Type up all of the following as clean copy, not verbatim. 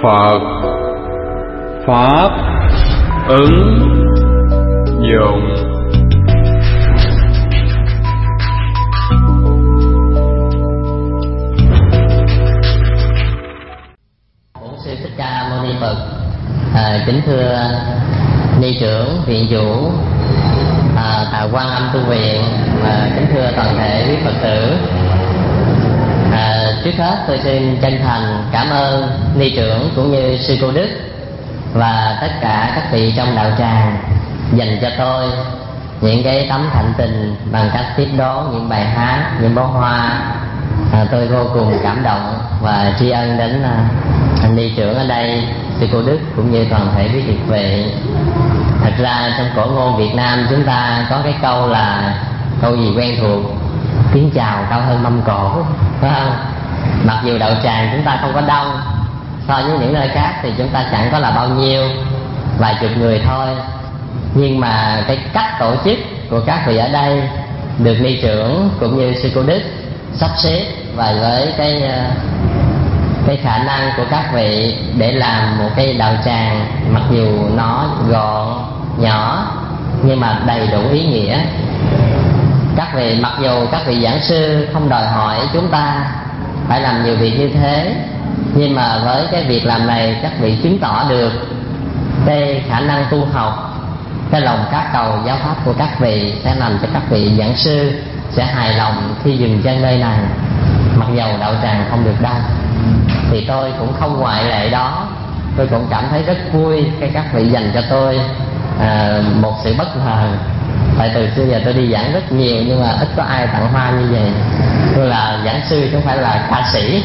Phật Pháp ứng dụng. Bổn sư Thích Ca Mâu Ni Phật. Kính thưa ni trưởng, viện chủ, Quan Âm tu viện, và kính thưa toàn thể quý Phật tử. Trước hết tôi xin chân thành cảm ơn ni trưởng cũng như sư cô Đức và tất cả các vị trong đạo tràng dành cho tôi những cái tấm thạnh tình bằng cách tiếp đón những bài hát, những bó hoa. Tôi vô cùng cảm động và tri ân đến anh ni trưởng ở đây, sư cô Đức cũng như toàn thể quý việt vị. Thật ra trong cổ ngôn Việt Nam chúng ta có cái câu là câu gì quen thuộc: tiếng chào cao hơn mâm cổ, phải không? Mặc dù đạo tràng chúng ta không có đông, so với những nơi khác thì chúng ta chẳng có là bao nhiêu, vài chục người thôi, nhưng mà cái cách tổ chức của các vị ở đây được ni trưởng cũng như sư cô Đức sắp xếp, và với cái khả năng của các vị để làm một cái đạo tràng mặc dù nó gọn nhỏ nhưng mà đầy đủ ý nghĩa. Các vị, mặc dù các vị giảng sư không đòi hỏi chúng ta phải làm nhiều việc như thế, nhưng mà với cái việc làm này các vị chứng tỏ được cái khả năng tu học, cái lòng khát cầu giáo pháp của các vị sẽ làm cho các vị giảng sư sẽ hài lòng khi dừng chân nơi này. Mặc dầu đạo tràng không được đông thì tôi cũng không ngoại lệ đó. Tôi cũng cảm thấy rất vui khi các vị dành cho tôi một sự bất ngờ. Tại từ xưa giờ tôi đi giảng rất nhiều nhưng mà ít có ai tặng hoa như vậy. Tôi là giảng sư chứ không phải là ca sĩ.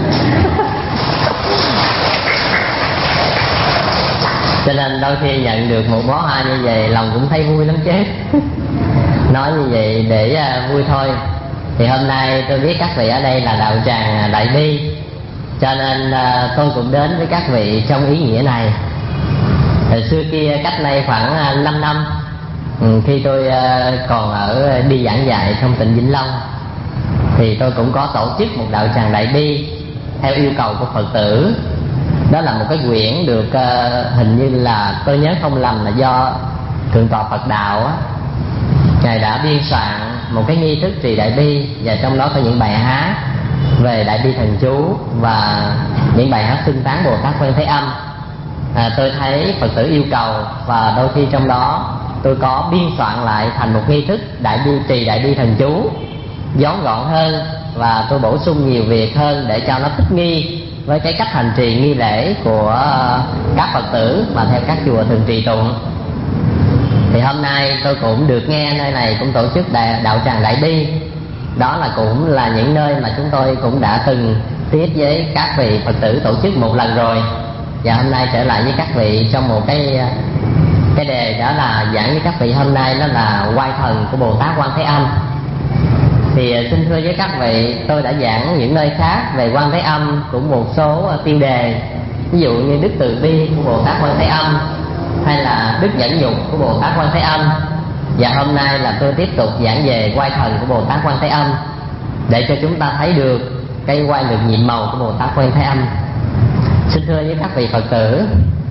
Cho nên đôi khi nhận được một bó hoa như vậy lòng cũng thấy vui lắm chứ. Nói như vậy để vui thôi. Thì hôm nay tôi biết các vị ở đây là đạo tràng Đại Bi, cho nên tôi cũng đến với các vị trong ý nghĩa này. Hồi xưa kia cách đây khoảng 5 năm, khi tôi còn đi giảng dạy trong tỉnh Vĩnh Long, thì tôi cũng có tổ chức một đạo tràng Đại Bi theo yêu cầu của Phật tử. Đó là một cái quyển được hình như là tôi nhớ không lầm là do Thượng tọa Phật Đạo á, Ngài đã biên soạn một cái nghi thức trì Đại Bi, và trong đó có những bài hát về Đại Bi thần chú và những bài hát xưng tán Bồ Tát Quan Thế Âm. Tôi thấy Phật tử yêu cầu, và đôi khi trong đó tôi có biên soạn lại thành một nghi thức Đại Bi trì Đại Bi thần chú gión gọn hơn, và tôi bổ sung nhiều việc hơn để cho nó thích nghi với cái cách hành trì nghi lễ của các Phật tử mà theo các chùa thường trì tụng. Thì hôm nay tôi cũng được nghe nơi này cũng tổ chức đạo tràng Đại Bi. Đó là cũng là những nơi mà chúng tôi cũng đã từng tiếp với các vị Phật tử tổ chức một lần rồi, và hôm nay trở lại với các vị trong một cái đề, đó là giảng với các vị hôm nay đó là oai thần của Bồ Tát Quan Thế Âm. Thì xin thưa với các vị, tôi đã giảng những nơi khác về Quan Thế Âm cũng một số tiêu đề, ví dụ như đức từ bi của Bồ Tát Quan Thế Âm, hay là đức nhẫn nhục của Bồ Tát Quan Thế Âm. Và hôm nay là tôi tiếp tục giảng về oai thần của Bồ Tát Quan Thế Âm, để cho chúng ta thấy được cái oai lực nhiệm màu của Bồ Tát Quan Thế Âm. Xin thưa với các vị Phật tử,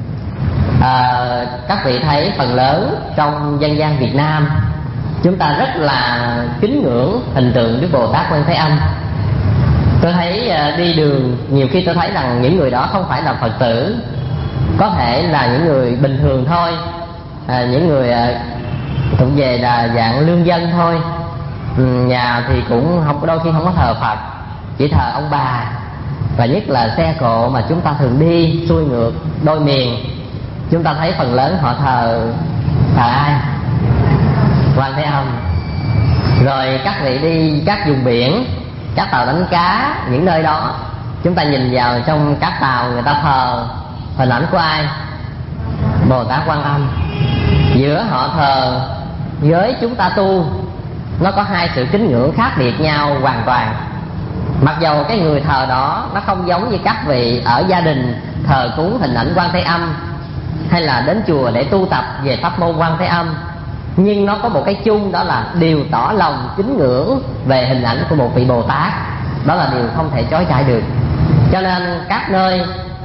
các vị thấy phần lớn trong dân gian Việt Nam chúng ta rất là kính ngưỡng hình tượng Đức Bồ Tát Quan Thế Âm. Tôi thấy đi đường nhiều khi tôi thấy rằng những người đó không phải là Phật tử, có thể là những người bình thường thôi, những người thuộc về là dạng lương dân thôi. Nhà thì cũng không, đôi khi không có thờ Phật, chỉ thờ ông bà. Và nhất là xe cộ mà chúng ta thường đi xuôi ngược đôi miền, chúng ta thấy phần lớn họ thờ ai? Quan Thế Âm. Rồi các vị đi các vùng biển, các tàu đánh cá, những nơi đó chúng ta nhìn vào trong các tàu, người ta thờ hình ảnh của ai? Bồ Tát Quan Âm. Giữa họ thờ với chúng ta tu, nó có hai sự kính ngưỡng khác biệt nhau hoàn toàn. Mặc dầu cái người thờ đó nó không giống như các vị ở gia đình thờ cúng hình ảnh Quan Thế Âm, hay là đến chùa để tu tập về pháp môn Quan Thế Âm, nhưng nó có một cái chung, đó là đều tỏ lòng kính ngưỡng về hình ảnh của một vị Bồ Tát. Đó là điều không thể chối cãi được. Cho nên các nơi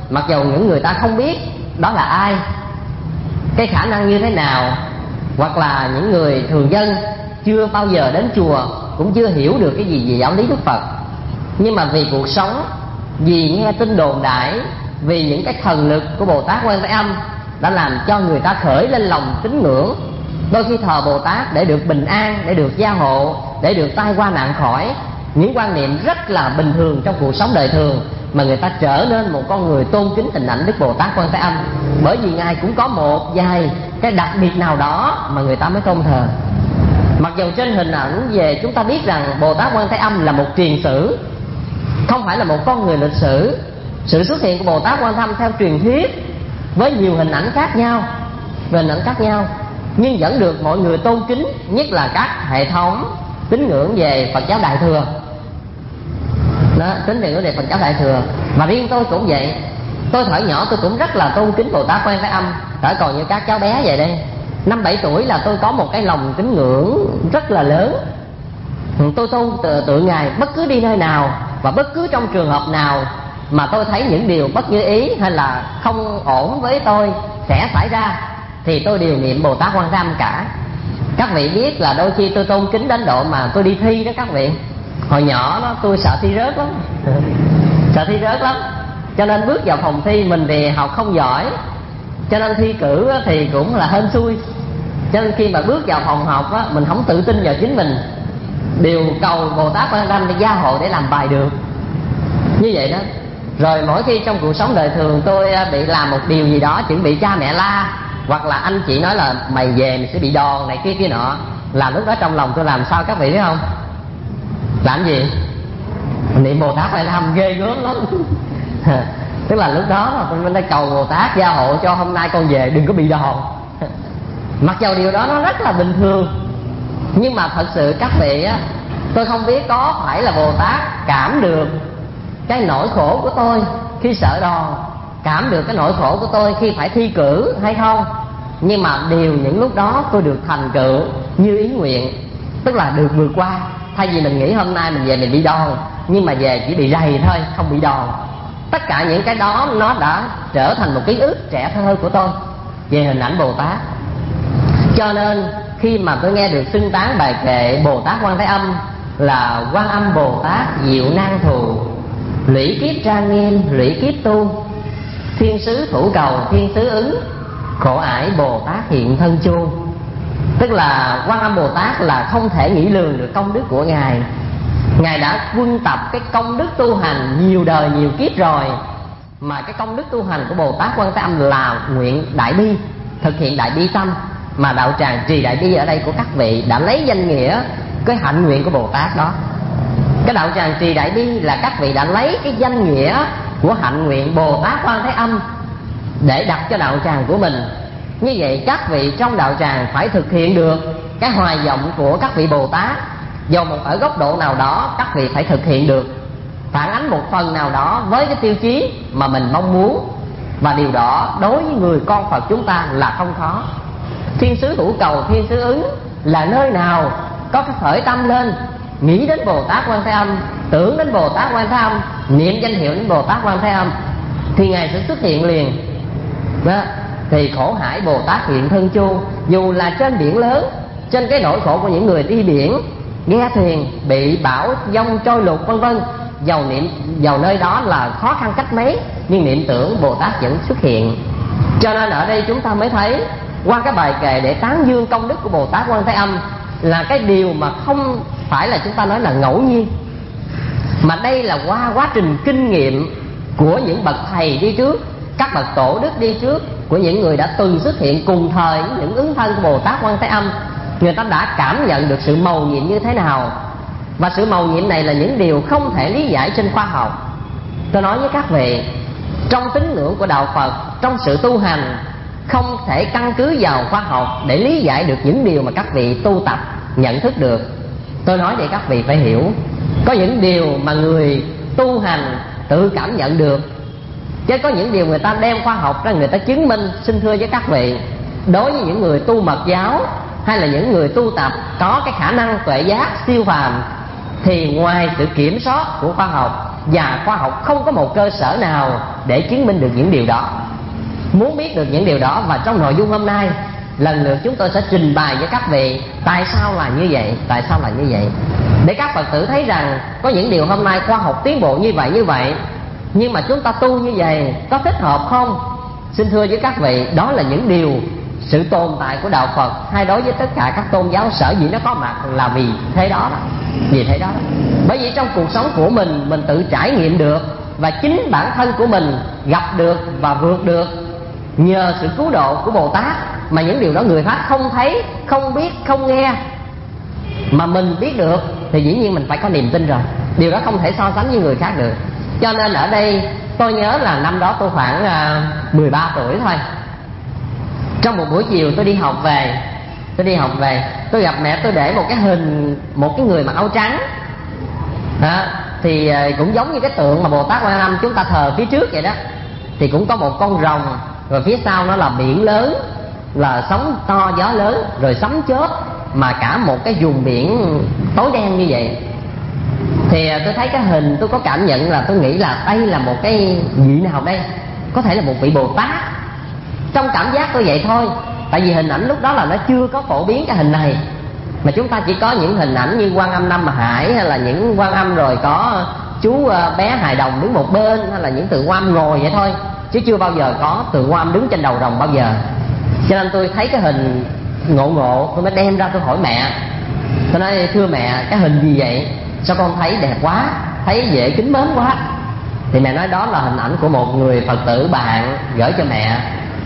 mặc dầu những người ta không biết đó là ai, cái khả năng như thế nào, hoặc là những người thường dân chưa bao giờ đến chùa, cũng chưa hiểu được cái gì về giáo lý Đức Phật. Nhưng mà vì cuộc sống, vì nghe tin đồn đại, vì những cái thần lực của Bồ Tát Quan Thế Âm đã làm cho người ta khởi lên lòng tín ngưỡng. Đôi khi thờ Bồ Tát để được bình an, để được gia hộ, để được tai qua nạn khỏi, những quan niệm rất là bình thường trong cuộc sống đời thường, mà người ta trở nên một con người tôn kính hình ảnh Đức Bồ Tát Quan Thế Âm, bởi vì Ngài cũng có một vài cái đặc biệt nào đó mà người ta mới tôn thờ. Mặc dù trên hình ảnh về chúng ta biết rằng Bồ Tát Quan Thế Âm là một truyền sử, không phải là một con người lịch sử. Sự xuất hiện của Bồ Tát Quan Thế Âm theo truyền thuyết với nhiều hình ảnh khác nhau, nhưng vẫn được mọi người tôn kính, nhất là các hệ thống tín ngưỡng về Phật giáo Đại Thừa. Đó, tín ngưỡng về Phật giáo Đại Thừa. Và riêng tôi cũng vậy. Tôi thời nhỏ tôi cũng rất là tôn kính Bồ Tát Quan Thế Âm, thời còn như các cháu bé vậy đây. 5-7 tuổi là tôi có một cái lòng tín ngưỡng rất là lớn. Tôi tôn tượng Ngài bất cứ đi nơi nào và bất cứ trong trường hợp nào mà tôi thấy những điều bất như ý hay là không ổn với tôi sẽ xảy ra, thì tôi đều niệm Bồ Tát Quan Thế Âm cả. Các vị biết là đôi khi tôi tôn kính đến độ mà tôi đi thi đó các vị. Hồi nhỏ đó tôi sợ thi rớt lắm sợ thi rớt lắm, cho nên bước vào phòng thi, mình thì học không giỏi, cho nên thi cử thì cũng là hên xui. Cho nên khi mà bước vào phòng học á, mình không tự tin vào chính mình, đều cầu Bồ Tát Quan Thế Âm để gia hộ để làm bài được, như vậy đó. Rồi mỗi khi trong cuộc sống đời thường tôi bị làm một điều gì đó, chuẩn bị cha mẹ la, hoặc là anh chị nói là mày về mày sẽ bị đòn này kia nọ, là lúc đó trong lòng tôi làm sao các vị biết không? Làm gì? Niệm Bồ Tát Quan Thế Âm ghê gớm lắm tức là lúc đó mình đã cầu Bồ Tát gia hộ cho hôm nay con về đừng có bị đòn mặc dầu điều đó nó rất là bình thường. Nhưng mà thật sự các vị á, tôi không biết có phải là Bồ Tát cảm được cái nỗi khổ của tôi khi sợ đòn, cảm được cái nỗi khổ của tôi khi phải thi cử hay không. Nhưng mà điều những lúc đó tôi được thành tựu như ý nguyện, tức là được vượt qua. Thay vì mình nghĩ hôm nay mình về mình bị đòn, nhưng mà về chỉ bị rầy thôi, không bị đòn. Tất cả những cái đó nó đã trở thành một ký ức trẻ thơ của tôi về hình ảnh Bồ Tát. Cho nên khi mà tôi nghe được xưng tán bài kệ Bồ Tát Quan Thế Âm là Quan Âm Bồ Tát diệu nan thù, lũy kiếp trang nghiêm lũy kiếp tu, thiên sứ thủ cầu thiên sứ ứng, khổ ải Bồ Tát hiện thân chu. Tức là Quan Âm Bồ Tát là không thể nghĩ lường được công đức của Ngài. Ngài đã quân tập cái công đức tu hành nhiều đời nhiều kiếp rồi, mà cái công đức tu hành của Bồ Tát Quan Thế Âm là nguyện đại bi, thực hiện đại bi tâm. Mà đạo tràng Trì Đại Bi ở đây của các vị đã lấy danh nghĩa cái hạnh nguyện của Bồ Tát đó. Cái đạo tràng Trì Đại Bi là các vị đã lấy cái danh nghĩa của hạnh nguyện Bồ Tát Quan Thế Âm để đặt cho đạo tràng của mình. Như vậy các vị trong đạo tràng phải thực hiện được cái hoài vọng của các vị Bồ Tát. Dù một ở góc độ nào đó các vị phải thực hiện được, phản ánh một phần nào đó với cái tiêu chí mà mình mong muốn. Và điều đó đối với người con Phật chúng ta là không khó. Thiên sứ thủ cầu thiên sứ ứng là nơi nào có cái khởi tâm lên nghĩ đến Bồ Tát Quan Thế Âm, tưởng đến Bồ Tát Quan Thế Âm, niệm danh hiệu đến Bồ Tát Quan Thế Âm, thì Ngài sẽ xuất hiện liền đó. Thì khổ hải Bồ Tát hiện thân chu. Dù là trên biển lớn, trên cái nỗi khổ của những người đi biển, ghe thuyền bị bão giông trôi lụt vân vân, dầu nơi đó là khó khăn cách mấy, nhưng niệm tưởng Bồ Tát vẫn xuất hiện. Cho nên ở đây chúng ta mới thấy qua cái bài kệ để tán dương công đức của Bồ Tát Quan Thế Âm là cái điều mà không phải là chúng ta nói là ngẫu nhiên, mà đây là qua quá trình kinh nghiệm của những bậc thầy đi trước, các bậc tổ đức đi trước, của những người đã từng xuất hiện cùng thời với những ứng thân của Bồ Tát Quan Thế Âm. Người ta đã cảm nhận được sự mầu nhiệm như thế nào, và sự mầu nhiệm này là những điều không thể lý giải trên khoa học. Tôi nói với các vị, trong tín ngưỡng của đạo Phật, trong sự tu hành, không thể căn cứ vào khoa học để lý giải được những điều mà các vị tu tập nhận thức được. Tôi nói để các vị phải hiểu, có những điều mà người tu hành tự cảm nhận được, chứ có những điều người ta đem khoa học ra người ta chứng minh. Xin thưa với các vị, đối với những người tu mật giáo hay là những người tu tập có cái khả năng tuệ giác siêu phàm, thì ngoài sự kiểm soát của khoa học, và khoa học không có một cơ sở nào để chứng minh được những điều đó. Muốn biết được những điều đó, và trong nội dung hôm nay lần lượt chúng tôi sẽ trình bày với các vị tại sao là như vậy, tại sao là như vậy, để các Phật tử thấy rằng có những điều hôm nay khoa học tiến bộ như vậy, nhưng mà chúng ta tu như vậy có thích hợp không? Xin thưa với các vị, đó là những điều sự tồn tại của đạo Phật hay đối với tất cả các tôn giáo sở dĩ nó có mặt là vì thế đó, vì thế đó. Bởi vì trong cuộc sống của mình tự trải nghiệm được, và chính bản thân của mình gặp được và vượt được nhờ sự cứu độ của Bồ Tát, mà những điều đó người khác không thấy, không biết, không nghe, mà mình biết được thì dĩ nhiên mình phải có niềm tin rồi. Điều đó không thể so sánh với người khác được. Cho nên ở đây tôi nhớ là năm đó tôi khoảng 13 tuổi thôi. Trong một buổi chiều tôi đi học về, tôi gặp mẹ tôi để một cái hình, một cái người mặc áo trắng đó, thì cũng giống như cái tượng mà Bồ Tát Quan Âm chúng ta thờ phía trước vậy đó. Thì cũng có một con rồng, rồi phía sau nó là biển lớn, là sóng to gió lớn, rồi sấm chớp, mà cả một cái vùng biển tối đen như vậy. Thì tôi thấy cái hình, tôi có cảm nhận là tôi nghĩ là đây là một cái vị nào đây, có thể là một vị Bồ Tát. Trong cảm giác tôi vậy thôi, tại vì hình ảnh lúc đó là nó chưa có phổ biến cái hình này, mà chúng ta chỉ có những hình ảnh như Quan Âm Nam Hải, hay là những Quan Âm rồi có chú bé hài đồng đứng một bên, hay là những tượng Quan Âm ngồi vậy thôi, chứ chưa bao giờ có tượng Quan Âm đứng trên đầu rồng bao giờ. Cho nên tôi thấy cái hình ngộ, tôi mới đem ra tôi hỏi mẹ. Tôi nói thưa mẹ, cái hình gì vậy, sao con thấy đẹp quá, thấy dễ kính mến quá. Thì mẹ nói đó là hình ảnh của một người Phật tử bạn gửi cho mẹ,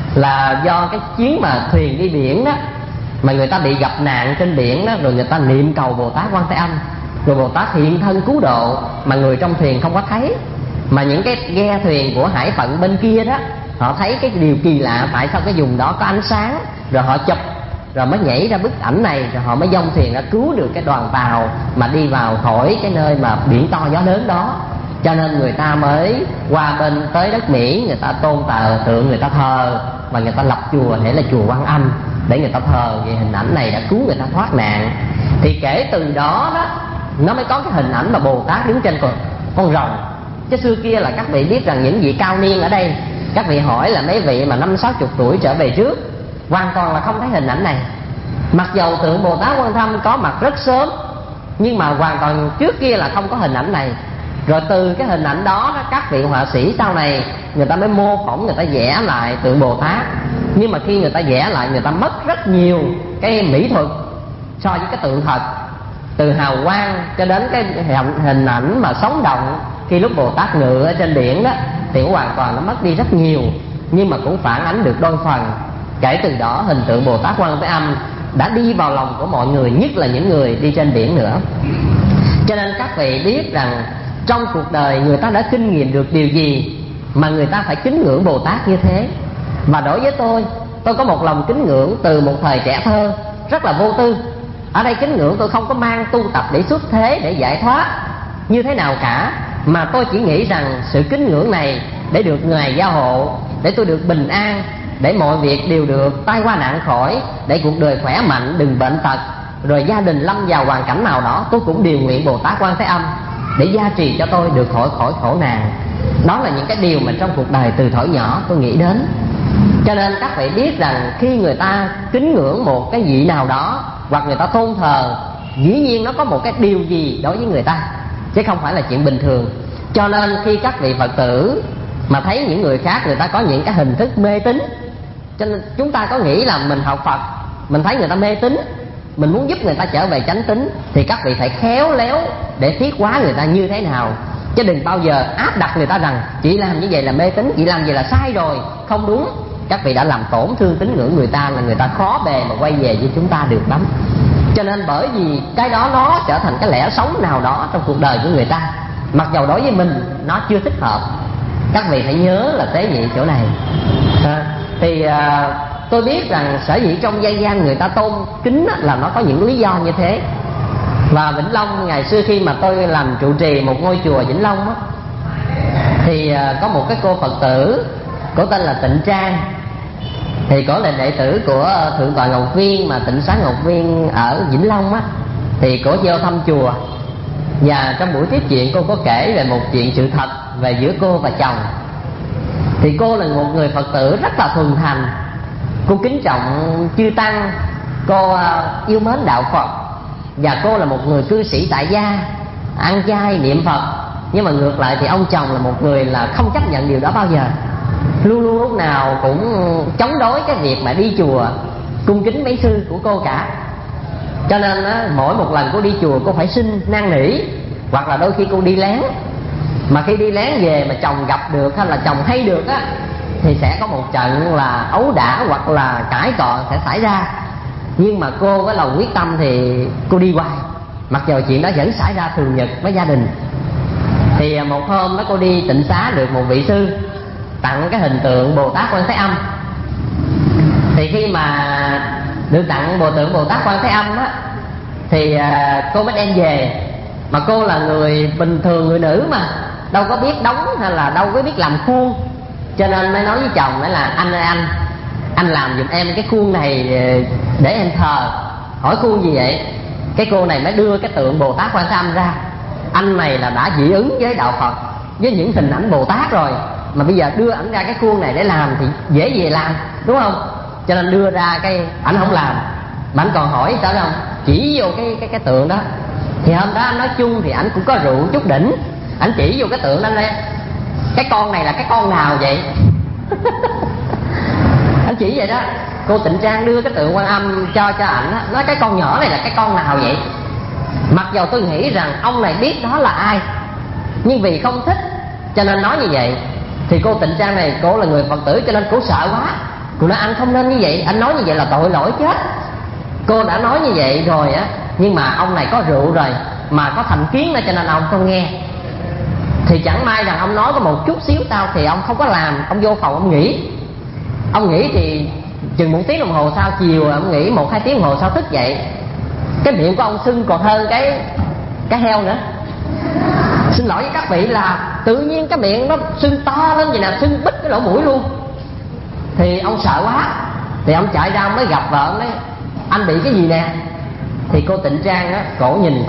là do cái chuyến mà thuyền đi biển đó, mà người ta bị gặp nạn trên biển đó, rồi người ta niệm cầu Bồ Tát Quan Thế Âm, rồi Bồ Tát hiện thân cứu độ, mà người trong thuyền không có thấy, mà những cái ghe thuyền của hải phận bên kia đó, họ thấy cái điều kỳ lạ, tại sao cái vùng đó có ánh sáng, rồi họ chụp, rồi mới nhảy ra bức ảnh này, rồi họ mới dông thuyền ra cứu được cái đoàn tàu mà đi vào khỏi cái nơi mà biển to gió lớn đó. Cho nên người ta mới qua bên tới đất Mỹ, người ta tôn tượng, người ta thờ, và người ta lập chùa để là chùa Quan Âm, để người ta thờ về hình ảnh này đã cứu người ta thoát nạn. Thì kể từ đó đó, nó mới có cái hình ảnh mà Bồ Tát đứng trên con rồng. Chứ xưa kia là các vị biết rằng những vị cao niên ở đây, các vị hỏi là mấy vị mà 50-60 tuổi trở về trước, hoàn toàn là không thấy hình ảnh này. Mặc dầu tượng Bồ Tát Quan Thâm có mặt rất sớm, nhưng mà hoàn toàn trước kia là không có hình ảnh này. Rồi từ cái hình ảnh đó, các vị họa sĩ sau này người ta mới mô phỏng, người ta vẽ lại tượng Bồ Tát. Nhưng mà khi người ta vẽ lại, người ta mất rất nhiều cái mỹ thuật so với cái tượng thật, từ hào quang cho đến cái hình ảnh mà sống động khi lúc Bồ Tát ngự ở trên biển đó, thì hoàn toàn nó mất đi rất nhiều, nhưng mà cũng phản ánh được đôi phần. Kể từ đó hình tượng Bồ Tát Quan Thế Âm đã đi vào lòng của mọi người, nhất là những người đi trên biển nữa. Cho nên các vị biết rằng trong cuộc đời người ta đã kinh nghiệm được điều gì mà người ta phải kính ngưỡng Bồ Tát như thế. Và đối với tôi có một lòng kính ngưỡng từ một thời trẻ thơ rất là vô tư. Ở đây kính ngưỡng tôi không có mang tu tập để xuất thế, để giải thoát như thế nào cả, mà tôi chỉ nghĩ rằng sự kính ngưỡng này để được Ngài gia hộ, để tôi được bình an, để mọi việc đều được tai qua nạn khỏi, để cuộc đời khỏe mạnh, đừng bệnh tật, rồi gia đình lâm vào hoàn cảnh nào đó, tôi cũng điều nguyện Bồ Tát Quan Thế Âm để gia trì cho tôi được khỏi khổ nạn. Đó là những cái điều mà trong cuộc đời từ thuở nhỏ tôi nghĩ đến. Cho nên các vị biết rằng khi người ta kính ngưỡng một cái vị nào đó, hoặc người ta tôn thờ, dĩ nhiên nó có một cái điều gì đối với người ta, chứ không phải là chuyện bình thường. Cho nên khi các vị Phật tử mà thấy những người khác người ta có những cái hình thức mê tín, cho nên chúng ta có nghĩ là mình học Phật, mình thấy người ta mê tín, mình muốn giúp người ta trở về chánh tín, thì các vị phải khéo léo để thiết hóa người ta như thế nào, chứ đừng bao giờ áp đặt người ta rằng chị làm như vậy là mê tín, chị làm như vậy là sai rồi, không đúng. Các vị đã làm tổn thương tín ngưỡng người ta, là người ta khó bề mà quay về với chúng ta được lắm. Cho nên bởi vì cái đó nó trở thành cái lẽ sống nào đó trong cuộc đời của người ta, mặc dầu đối với mình nó chưa thích hợp. Các vị phải nhớ là tế nhị chỗ này. Tôi biết rằng sở dĩ trong dân gian người ta tôn kính là nó có những lý do như thế. Và Vĩnh Long ngày xưa khi mà tôi làm trụ trì một ngôi chùa Vĩnh Long á, thì có một cái cô Phật tử, cổ tên là Tịnh Trang. Thì cổ là đệ tử của Thượng tọa Ngọc Viên, mà Tịnh Xá Ngọc Viên ở Vĩnh Long á. Thì cổ vô thăm chùa, Và trong buổi tiếp chuyện cô có kể về một chuyện sự thật về giữa cô và chồng. Thì cô là một người Phật tử rất là thuần thành, cô kính trọng chư tăng, cô yêu mến đạo Phật, và cô là một người cư sĩ tại gia, ăn chay niệm Phật. Nhưng mà ngược lại thì ông chồng là một người là không chấp nhận điều đó bao giờ, luôn luôn lúc nào cũng chống đối cái việc mà đi chùa cung kính mấy sư của cô cả. Cho nên mỗi một lần cô đi chùa cô phải xin năn nỉ, hoặc là đôi khi cô đi lén. Mà khi đi lén về mà chồng gặp được hay là chồng hay được á, thì sẽ có một trận là ấu đả hoặc là cãi cọ sẽ xảy ra. Nhưng mà cô với lòng quyết tâm thì cô đi hoài, mặc dù chuyện đó vẫn xảy ra thường nhật với gia đình. Thì một hôm đó cô đi tịnh xá được một vị sư tặng cái hình tượng Bồ Tát Quan Thế Âm. Thì khi mà được tặng tượng Bồ Tát Quan Thế Âm á, thì cô mới đem về. Mà cô là người bình thường, người nữ mà đâu có biết đóng hay là đâu có biết làm khuôn, cho nên mới nói với chồng nói là anh ơi anh làm giùm em cái khuôn này để em thờ. Hỏi khuôn gì vậy? Cái cô này mới đưa cái tượng Bồ Tát Quan Thế Âm ra. Anh này là đã dị ứng với đạo Phật, với những hình ảnh Bồ Tát rồi, mà bây giờ đưa ảnh ra cái khuôn này để làm thì dễ gì làm, đúng không? Cho nên đưa ra cái ảnh không làm, mà ảnh còn hỏi sao không, chỉ vô cái tượng đó. Thì hôm đó anh nói chung thì ảnh cũng có rượu chút đỉnh, ảnh chỉ vô cái tượng đó đây, cái con này là cái con nào vậy? Anh chỉ vậy đó. Cô Tịnh Trang đưa cái tượng Quan Âm cho ảnh, nói cái con nhỏ này là cái con nào vậy? Mặc dù tôi nghĩ rằng ông này biết đó là ai, nhưng vì không thích cho nên nói như vậy. Thì cô Tịnh Trang này, cô là người Phật tử cho nên cô sợ quá. Cô nói anh không nên như vậy, anh nói như vậy là tội lỗi chết. Cô đã nói như vậy rồi á, nhưng mà ông này có rượu rồi, mà có thành kiến đó, cho nên ông không nghe. Thì chẳng may rằng ông nói có một chút xíu tao thì ông không có làm, ông vô phòng ông nghỉ. Ông nghỉ thì chừng 1 tiếng đồng hồ sau, chiều ông nghỉ 1-2 tiếng đồng hồ sau thức dậy, cái miệng của ông sưng còn hơn cái heo nữa. Xin lỗi với các vị là tự nhiên cái miệng nó sưng to lên vậy nè, sưng bít cái lỗ mũi luôn. Thì ông sợ quá, thì ông chạy ra mới gặp vợ, ông nói anh bị cái gì nè? Thì cô Tịnh Trang á, cổ nhìn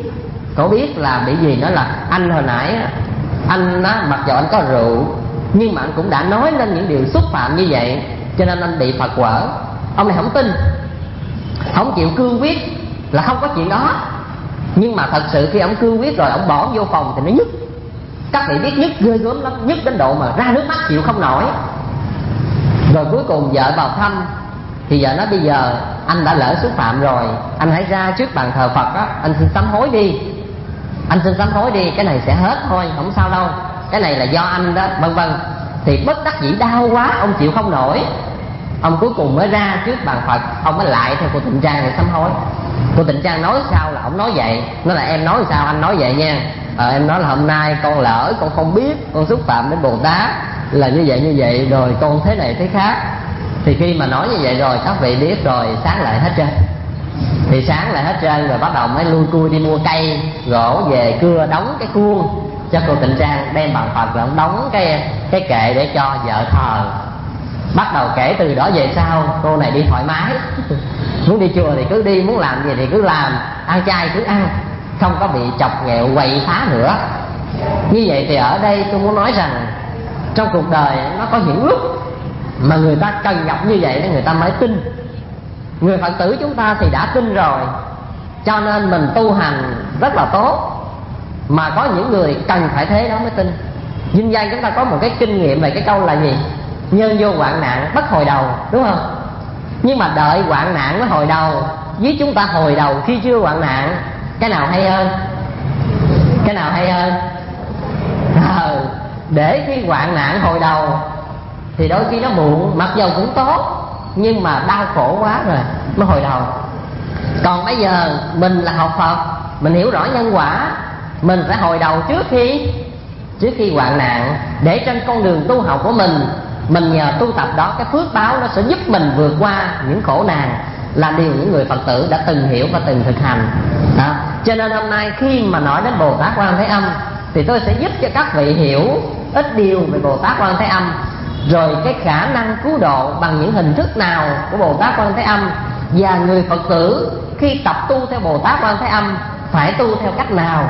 cổ biết là bị gì. Đó là anh hồi nãy anh á, mặc dù anh có rượu nhưng mà anh cũng đã nói lên những điều xúc phạm như vậy, cho nên anh bị Phật quở. Ông này không tin, không chịu cương quyết là không có chuyện đó. Nhưng mà thật sự khi ông cương quyết rồi, ông bỏ vô phòng thì nó nhức. Các vị biết nhức ghê gớm lắm, nhức đến độ mà ra nước mắt chịu không nổi. Rồi cuối cùng vợ vào thăm thì vợ nói bây giờ anh đã lỡ xúc phạm rồi, anh hãy ra trước bàn thờ Phật á, anh xin sám hối đi. Anh xin sám hối đi, cái này sẽ hết thôi, không sao đâu, cái này là do anh đó, vân vân. Thì bất đắc dĩ đau quá, ông chịu không nổi. Ông cuối cùng mới ra trước bàn Phật, ông mới lại theo cô Tịnh Trang để sám hối. Cô Tịnh Trang nói sao là ông nói vậy. Nói là em nói sao anh nói vậy nha. Em nói là hôm nay con lỡ, con không biết, con xúc phạm đến Bồ Tát là như vậy, rồi con thế này thế khác. Thì khi mà nói như vậy rồi, các vị biết rồi, sáng lại hết trơn. Thì sáng lại hết trơn rồi bắt đầu mới lui cui đi mua cây gỗ về cưa đóng cái khuôn cho cô Tịnh Trang, đem bàn Phật rồi ông đóng cái kệ để cho vợ thờ. Bắt đầu kể từ đó về sau cô này đi thoải mái. Muốn đi chùa thì cứ đi, muốn làm gì thì cứ làm, ăn chay cứ ăn, không có bị chọc ghẹo quậy phá nữa. Như vậy thì ở đây tôi muốn nói rằng trong cuộc đời nó có những lúc mà người ta cần gặp như vậy để người ta mới tin. Người Phật tử chúng ta thì đã tin rồi, cho nên mình tu hành rất là tốt. Mà có những người cần phải thế đó mới tin. Dinh danh chúng ta có một cái kinh nghiệm về cái câu là gì? Nhân vô hoạn nạn bất hồi đầu, đúng không? Nhưng mà đợi hoạn nạn nó hồi đầu, với chúng ta hồi đầu khi chưa hoạn nạn, cái nào hay hơn? Cái nào hay hơn? Để khi hoạn nạn hồi đầu thì đôi khi nó muộn, mặc dù cũng tốt, nhưng mà đau khổ quá rồi mới hồi đầu. Còn bây giờ mình là học Phật, mình hiểu rõ nhân quả, mình phải hồi đầu trước khi hoạn nạn, để trên con đường tu học của mình nhờ tu tập đó, cái phước báo nó sẽ giúp mình vượt qua những khổ nạn, là điều những người Phật tử đã từng hiểu và từng thực hành đó. Cho nên hôm nay khi mà nói đến Bồ Tát Quan Thế Âm thì tôi sẽ giúp cho các vị hiểu ít điều về Bồ Tát Quan Thế Âm, rồi cái khả năng cứu độ bằng những hình thức nào của Bồ Tát Quan Thế Âm, và người Phật tử khi tập tu theo Bồ Tát Quan Thế Âm phải tu theo cách nào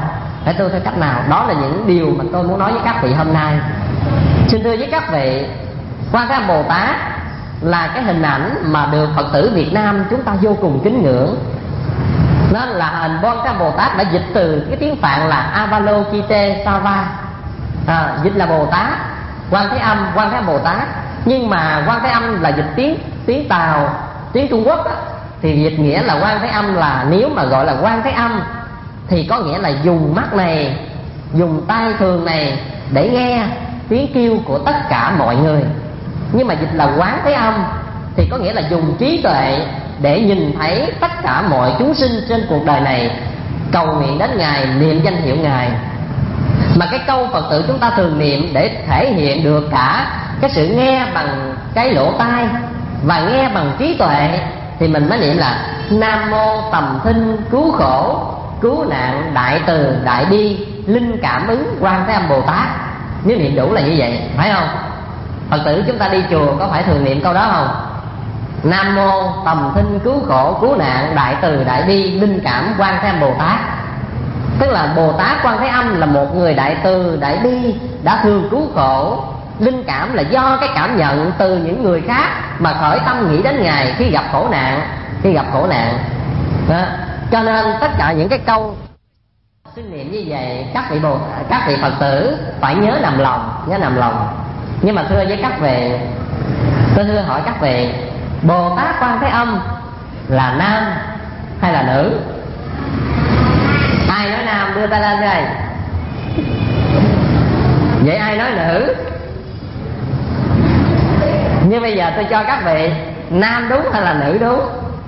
phải tu theo cách nào. Đó là những điều mà tôi muốn nói với các vị hôm nay. Xin thưa với các vị, Quan Thế Âm Bồ Tát là cái hình ảnh mà được Phật tử Việt Nam chúng ta vô cùng kính ngưỡng. Nó là hình Quan Thế Âm Bồ Tát đã dịch từ cái tiếng Phạn là Avalokitesvara, dịch là Bồ Tát, Quan Thế Âm Bồ Tát. Nhưng mà Quan Thế Âm là dịch tiếng Tàu, tiếng Trung Quốc á, thì dịch nghĩa là Quan Thế Âm là, nếu mà gọi là Quan Thế Âm thì có nghĩa là dùng mắt này, dùng tai thường này để nghe tiếng kêu của tất cả mọi người. Nhưng mà dịch là Quán Thế Âm thì có nghĩa là dùng trí tuệ để nhìn thấy tất cả mọi chúng sinh trên cuộc đời này, cầu nguyện đến Ngài, niệm danh hiệu Ngài. Mà cái câu Phật tử chúng ta thường niệm để thể hiện được cả cái sự nghe bằng cái lỗ tai và nghe bằng trí tuệ thì mình mới niệm là Nam Mô Tầm Thinh Cứu Khổ Cứu Nạn Đại Từ Đại Bi Linh Cảm Ứng Quan Thế Âm Bồ Tát. Nếu niệm đủ là như vậy, phải không? Phật tử chúng ta đi chùa có phải thường niệm câu đó không? Nam Mô Tầm Thinh Cứu Khổ Cứu Nạn Đại Từ Đại Bi Linh Cảm Quan Thế Âm Bồ Tát. Tức là Bồ Tát Quan Thế Âm là một người đại từ đại bi, đã thường cứu khổ. Linh cảm là do cái cảm nhận từ những người khác mà khởi tâm nghĩ đến Ngài khi gặp khổ nạn. Đó. Cho nên tất cả những cái câu xin niệm như vậy, các vị Phật tử phải nhớ nằm lòng. Nhưng mà thưa với các vị, tôi thưa hỏi các vị, Bồ Tát Quan Thế Âm là nam hay là nữ? Ai nói nam đưa tay lên đây. Vậy ai nói nữ? Nhưng bây giờ tôi cho các vị, nam đúng hay là nữ đúng?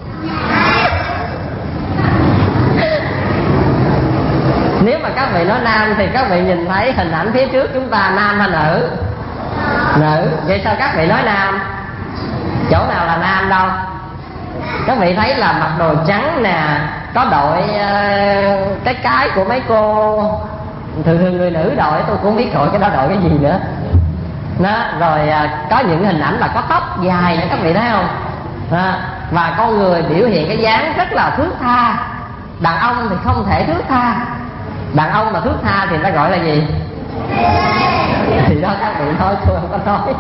Nếu mà các vị nói nam thì các vị nhìn thấy hình ảnh phía trước chúng ta nam hay nữ? Nữ. Vậy sao các vị nói nam? Chỗ nào là nam đâu? Các vị thấy là mặc đồ trắng nè, có đội cái của mấy cô thường người nữ đội, tôi cũng không biết đội cái đó đội cái gì nữa. Đó, rồi có những hình ảnh là có tóc dài nữa, các vị thấy không? Đó, và con người biểu hiện cái dáng rất là thướt tha. Đàn ông thì không thể thướt tha. Đàn ông mà thướt tha thì người ta gọi là gì? Thì đó các vị nói, tôi không có nói.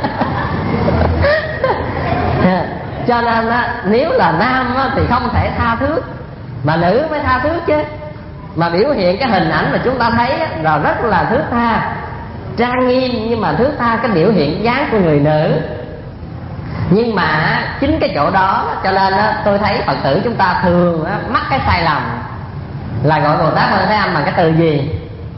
Cho nên nếu là nam thì không thể tha thước, mà nữ mới tha thước chứ. Mà biểu hiện cái hình ảnh mà chúng ta thấy là rất là thước tha, trang nghiêm, nhưng mà thước tha cái biểu hiện dáng của người nữ. Nhưng mà chính cái chỗ đó cho nên tôi thấy Phật tử chúng ta thường mắc cái sai lầm là gọi Bồ Tát Quan Thế Âm bằng cái từ gì?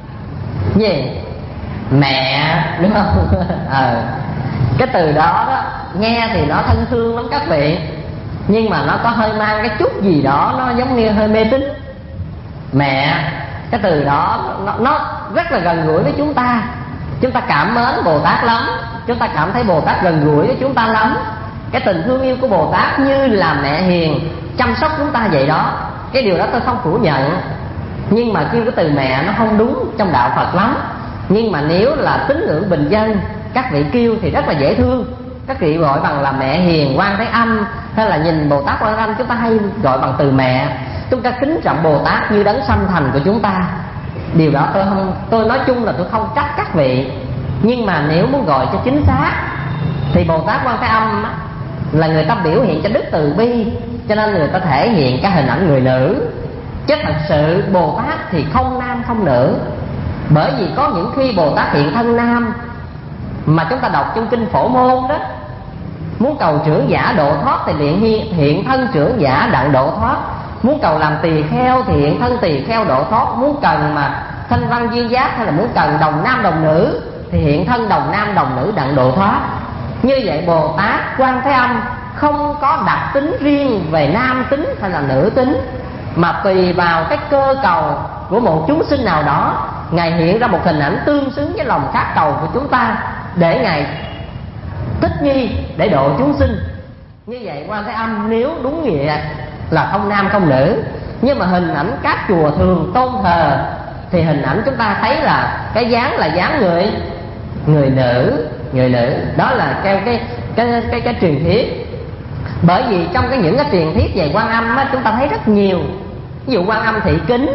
Mẹ, đúng không? Cái từ đó nghe thì nó thân thương lắm các vị, nhưng mà nó có hơi mang cái chút gì đó nó giống như hơi mê tín. Mẹ, cái từ đó nó rất là gần gũi với chúng ta. Chúng ta cảm mến Bồ Tát lắm, chúng ta cảm thấy Bồ Tát gần gũi với chúng ta lắm. Cái tình thương yêu của Bồ Tát như là mẹ hiền chăm sóc chúng ta vậy đó. Cái điều đó tôi không phủ nhận. Nhưng mà kêu cái từ mẹ nó không đúng trong đạo Phật lắm. Nhưng mà nếu là tín ngưỡng bình dân, các vị kêu thì rất là dễ thương. Các vị gọi bằng là mẹ hiền Quan Thế Âm, hay là nhìn Bồ Tát Quan Thế Âm chúng ta hay gọi bằng từ mẹ. Chúng ta kính trọng Bồ Tát như đấng sanh thành của chúng ta. Điều đó tôi nói chung là tôi không trách các vị. Nhưng mà nếu muốn gọi cho chính xác thì Bồ Tát Quan Thế Âm là người ta biểu hiện cho đức từ bi, cho nên người ta thể hiện cái hình ảnh người nữ. Chứ thật sự Bồ Tát thì không nam không nữ. Bởi vì có những khi Bồ Tát hiện thân nam, mà chúng ta đọc trong kinh Phổ Môn đó, muốn cầu trưởng giả độ thoát thì hiện thân trưởng giả đặng độ thoát. Muốn cầu làm tỳ kheo thì hiện thân tỳ kheo độ thoát. Muốn cần mà thanh văn duyên giác hay là muốn cần đồng nam đồng nữ thì hiện thân đồng nam đồng nữ đặng độ thoát. Như vậy Bồ Tát Quan Thế Âm không có đặc tính riêng về nam tính hay là nữ tính, mà tùy vào cái cơ cầu của một chúng sinh nào đó, Ngài hiện ra một hình ảnh tương xứng với lòng khát cầu của chúng ta để Ngài thích nghi để độ chúng sinh. Như vậy Quan Thế Âm nếu đúng nghĩa là không nam không nữ. Nhưng mà hình ảnh các chùa thường tôn thờ thì hình ảnh chúng ta thấy là cái dáng là dáng người nữ. Đó là theo cái truyền thuyết. Bởi vì trong những cái truyền thuyết về Quan Âm chúng ta thấy rất nhiều. Ví dụ Quan Âm thị kính,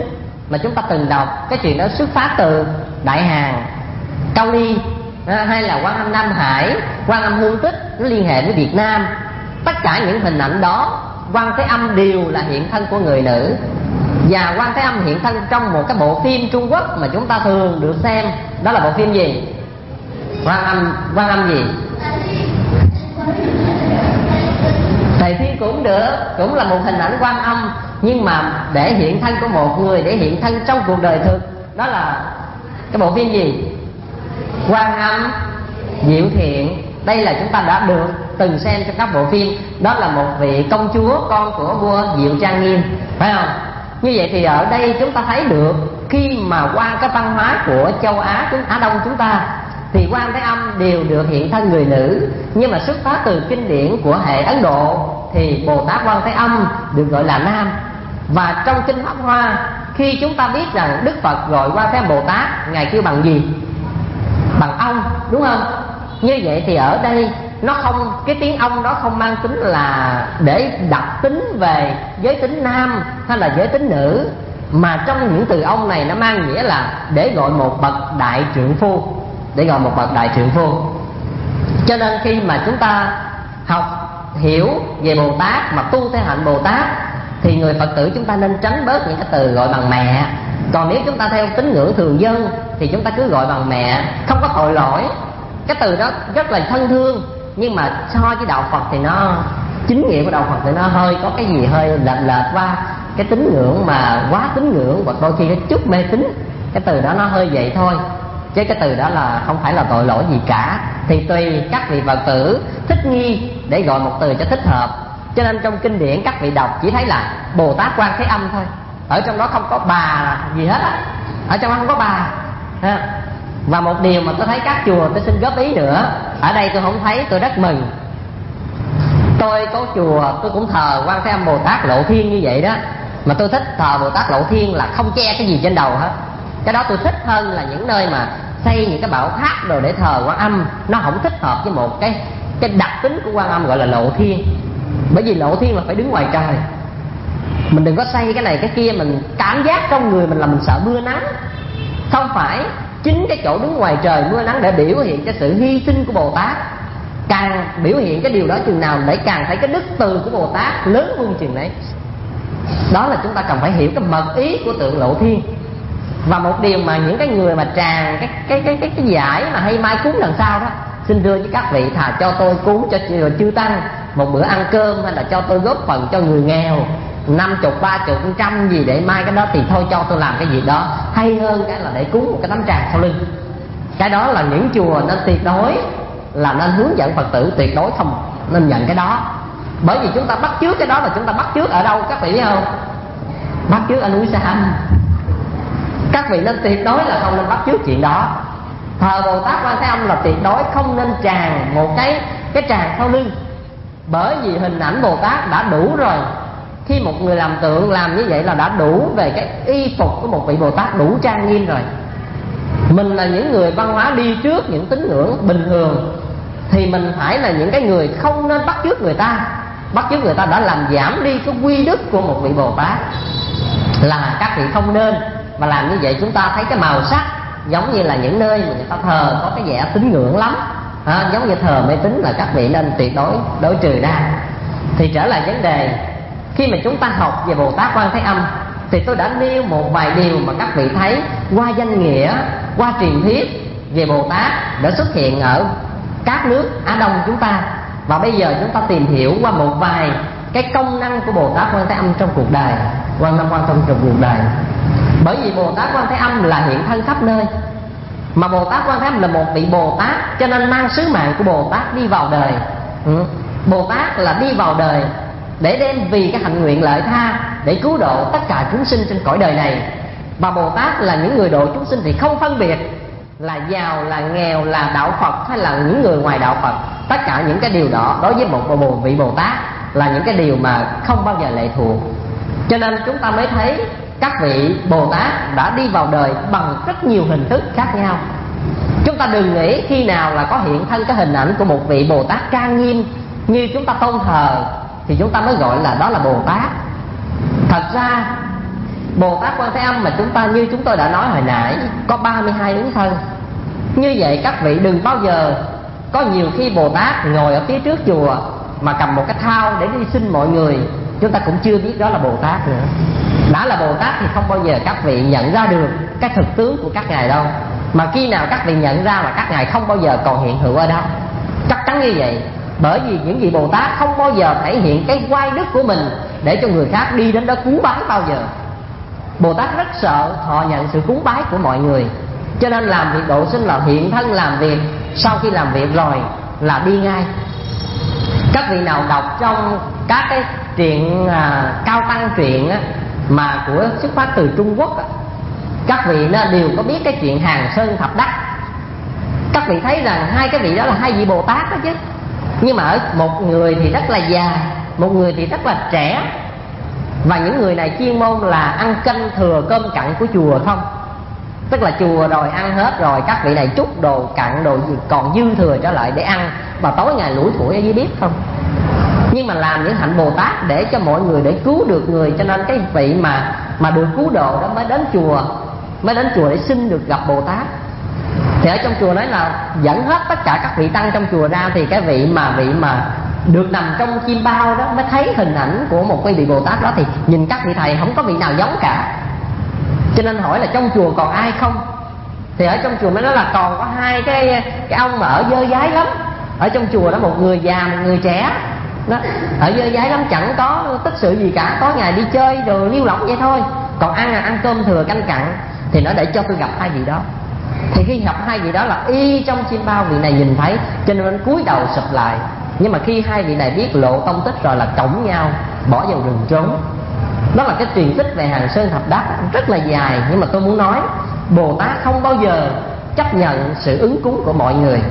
mà chúng ta từng đọc, cái chuyện đó xuất phát từ Đại Hàn, Cao Ly, hay là Quan Âm Nam Hải, Quan Âm Hương Tích, nó liên hệ với Việt Nam. Tất cả những hình ảnh đó, Quan Thế Âm đều là hiện thân của người nữ. Và Quan Thế Âm hiện thân trong một cái bộ phim Trung Quốc mà chúng ta thường được xem. Đó là bộ phim gì? Quan Âm gì? Thầy Thiên cũng được, cũng là một hình ảnh Quan Âm, nhưng mà để hiện thân của một người, để hiện thân trong cuộc đời thực. Đó là cái bộ phim gì? Quan Âm Diệu Thiện. Đây là chúng ta đã được từng xem trong các bộ phim. Đó là một vị công chúa, con của vua Diệu Trang Nghiêm, phải không? Như vậy thì ở đây chúng ta thấy được, khi mà qua cái văn hóa của châu Á, Á Đông chúng ta, thì Quan Thế Âm đều được hiện thân người nữ. Nhưng mà xuất phát từ kinh điển của hệ Ấn Độ thì Bồ Tát Quan Thế Âm được gọi là nam. Và trong kinh Pháp Hoa, khi chúng ta biết rằng Đức Phật gọi Quan Thế Âm Bồ Tát, Ngài kêu bằng gì? Bằng ông, đúng không? Như vậy thì ở đây nó không, cái tiếng ông đó không mang tính là để đặc tính về giới tính nam hay là giới tính nữ, mà trong những từ ông này nó mang nghĩa là để gọi một bậc đại trượng phu, để gọi một bậc đại trượng phu. Cho nên khi mà chúng ta học hiểu về Bồ Tát mà tu theo hạnh Bồ Tát, thì người Phật tử chúng ta nên tránh bớt những cái từ gọi bằng mẹ. Còn nếu chúng ta theo tín ngưỡng thường dân thì chúng ta cứ gọi bằng mẹ, không có tội lỗi. Cái từ đó rất là thân thương, nhưng mà so với đạo Phật thì nó, chính nghĩa của đạo Phật thì nó hơi có cái gì hơi lệch lệch qua cái tín ngưỡng, mà quá tín ngưỡng, hoặc đôi khi cái chút mê tín. Cái từ đó nó hơi vậy thôi, chứ cái từ đó là không phải là tội lỗi gì cả. Thì tùy các vị Phật tử thích nghi để gọi một từ cho thích hợp. Cho nên trong kinh điển các vị đọc chỉ thấy là Bồ Tát Quan Thế Âm thôi, ở trong đó không có bà gì hết á, ở trong đó không có bà ha. Và một điều mà tôi thấy các chùa, tôi xin góp ý nữa, ở đây tôi không thấy, tôi rất mừng. Tôi có chùa tôi cũng thờ Quan Thế Âm Bồ Tát Lộ Thiên như vậy đó, mà tôi thích thờ Bồ Tát Lộ Thiên là không che cái gì trên đầu hết. Cái đó tôi thích hơn là những nơi mà xây những cái bảo tháp rồi để thờ Quan Âm. Nó không thích hợp với một cái đặc tính của Quan Âm gọi là Lộ Thiên. Bởi vì Lộ Thiên là phải đứng ngoài trời, mình đừng có xây cái này cái kia, mình cảm giác trong người mình là mình sợ mưa nắng. Không phải chính cái chỗ đứng ngoài trời mưa nắng để biểu hiện cái sự hy sinh của Bồ Tát. Càng biểu hiện cái điều đó chừng nào để càng thấy cái đức từ của Bồ Tát lớn hơn chừng đấy. Đó là chúng ta cần phải hiểu cái mật ý của tượng Lộ Thiên. Và một điều mà những cái người mà tràn cái giải mà hay mai cúng lần sau đó, xin thưa với các vị, thà cho tôi cúng cho chư tăng một bữa ăn cơm, hay là cho tôi góp phần cho người nghèo 50, 30, 100 gì để mai cái đó, thì thôi cho tôi làm cái việc đó hay hơn cái là để cúng một cái tấm tràng sau lưng. Cái đó là những chùa nên tuyệt đối là nên hướng dẫn Phật tử tuyệt đối không nên nhận cái đó. Bởi vì chúng ta bắt chước cái đó là chúng ta bắt chước ở đâu các vị biết không? Bắt chước ở núi Sam. Các vị nên tuyệt đối là không nên bắt chước chuyện đó. Thờ Bồ Tát Quan Thế Âm là tuyệt đối không nên tràn một cái tràng sau lưng. Bởi vì hình ảnh Bồ Tát đã đủ rồi. Khi một người làm tượng làm như vậy là đã đủ về cái y phục của một vị Bồ Tát, đủ trang nghiêm rồi. Mình là những người văn hóa đi trước những tín ngưỡng bình thường, thì mình phải là những cái người không nên bắt chước người ta. Bắt chước người ta đã làm giảm đi cái quy đức của một vị Bồ Tát, là các vị không nên. Mà làm như vậy chúng ta thấy cái màu sắc giống như là những nơi mà người ta thờ có cái vẻ tín ngưỡng lắm, giống như thờ mê tín, là các vị nên tuyệt đối trừ ra. Thì trở lại vấn đề, khi mà chúng ta học về Bồ Tát Quan Thế Âm thì tôi đã nêu một vài điều mà các vị thấy qua danh nghĩa, qua truyền thuyết về Bồ Tát đã xuất hiện ở các nước Á Đông chúng ta. Và bây giờ chúng ta tìm hiểu qua một vài cái công năng của Bồ Tát Quan Thế Âm trong cuộc đời, Quan Âm Quan Thông trong cuộc đời. Bởi vì Bồ Tát Quan Thế Âm là hiện thân khắp nơi, mà Bồ Tát Quan Thế Âm là một vị Bồ Tát, cho nên mang sứ mạng của Bồ Tát đi vào đời. Bồ Tát là đi vào đời để đem vì cái hạnh nguyện lợi tha, để cứu độ tất cả chúng sinh trên cõi đời này. Và Bồ Tát là những người độ chúng sinh thì không phân biệt là giàu, là nghèo, là đạo Phật hay là những người ngoài đạo Phật. Tất cả những cái điều đó đối với một vị Bồ Tát là những cái điều mà không bao giờ lệ thuộc. Cho nên chúng ta mới thấy các vị Bồ Tát đã đi vào đời bằng rất nhiều hình thức khác nhau. Chúng ta đừng nghĩ khi nào là có hiện thân cái hình ảnh của một vị Bồ Tát trang nghiêm như chúng ta tôn thờ thì chúng ta mới gọi là đó là Bồ Tát. Thật ra Bồ Tát Quan Thế Âm mà chúng ta như chúng tôi đã nói hồi nãy có 32 ứng thân. Như vậy các vị đừng bao giờ có nhiều khi Bồ Tát ngồi ở phía trước chùa mà cầm một cái thao để đi xin mọi người, chúng ta cũng chưa biết đó là Bồ Tát nữa. Đã là Bồ Tát thì không bao giờ các vị nhận ra được cái thực tướng của các ngài đâu. Mà khi nào các vị nhận ra là các ngài không bao giờ còn hiện hữu ở đâu. Chắc chắn như vậy. Bởi vì những vị Bồ Tát không bao giờ thể hiện cái oai đức của mình để cho người khác đi đến đó cúng bái bao giờ. Bồ Tát rất sợ thọ nhận sự cúng bái của mọi người, cho nên làm việc độ sinh là hiện thân làm việc, sau khi làm việc rồi là đi ngay. Các vị nào đọc trong các cái truyện cao tăng truyện á, mà của xuất phát từ Trung Quốc á, các vị đều có biết cái chuyện Hàng Sơn Thập Đắc. Các vị thấy rằng hai cái vị đó là hai vị Bồ Tát đó chứ. Nhưng mà ở một người thì rất là già, một người thì rất là trẻ. Và những người này chuyên môn là ăn canh thừa cơm cặn của chùa không. Tức là chùa rồi ăn hết rồi, các vị này trút đồ cặn đồ gì còn dư thừa trở lại để ăn, và tối ngày lủi thủi ở dưới bếp không. Nhưng mà làm những hạnh Bồ Tát để cho mọi người, để cứu được người. Cho nên cái vị mà được cứu độ đó mới đến chùa để xin được gặp Bồ Tát. Thì ở trong chùa nói là dẫn hết tất cả các vị tăng trong chùa ra, thì cái vị mà được nằm trong chim bao đó mới thấy hình ảnh của một cái vị Bồ Tát đó. Thì nhìn các vị thầy không có vị nào giống cả. Cho nên hỏi là trong chùa còn ai không, thì ở trong chùa mới nói là còn có hai cái ông mà ở dơ dái lắm. Ở trong chùa đó một người già một người trẻ đó, ở dơ dái lắm, chẳng có tích sự gì cả, có ngày đi chơi đồ liêu lỏng vậy thôi. Còn ăn cơm thừa canh cặn. Thì nó để cho tôi gặp hai vị đó. Thì khi gặp hai vị đó là y trong chim bao vị này nhìn thấy, cho nên cúi đầu sụp lại. Nhưng mà khi hai vị này biết lộ tông tích rồi là cõng nhau bỏ vào rừng trốn. Đó là cái truyền tích về Hàng Sơn Thập Đắc rất là dài. Nhưng mà tôi muốn nói Bồ Tát không bao giờ chấp nhận sự ứng cúng của mọi người,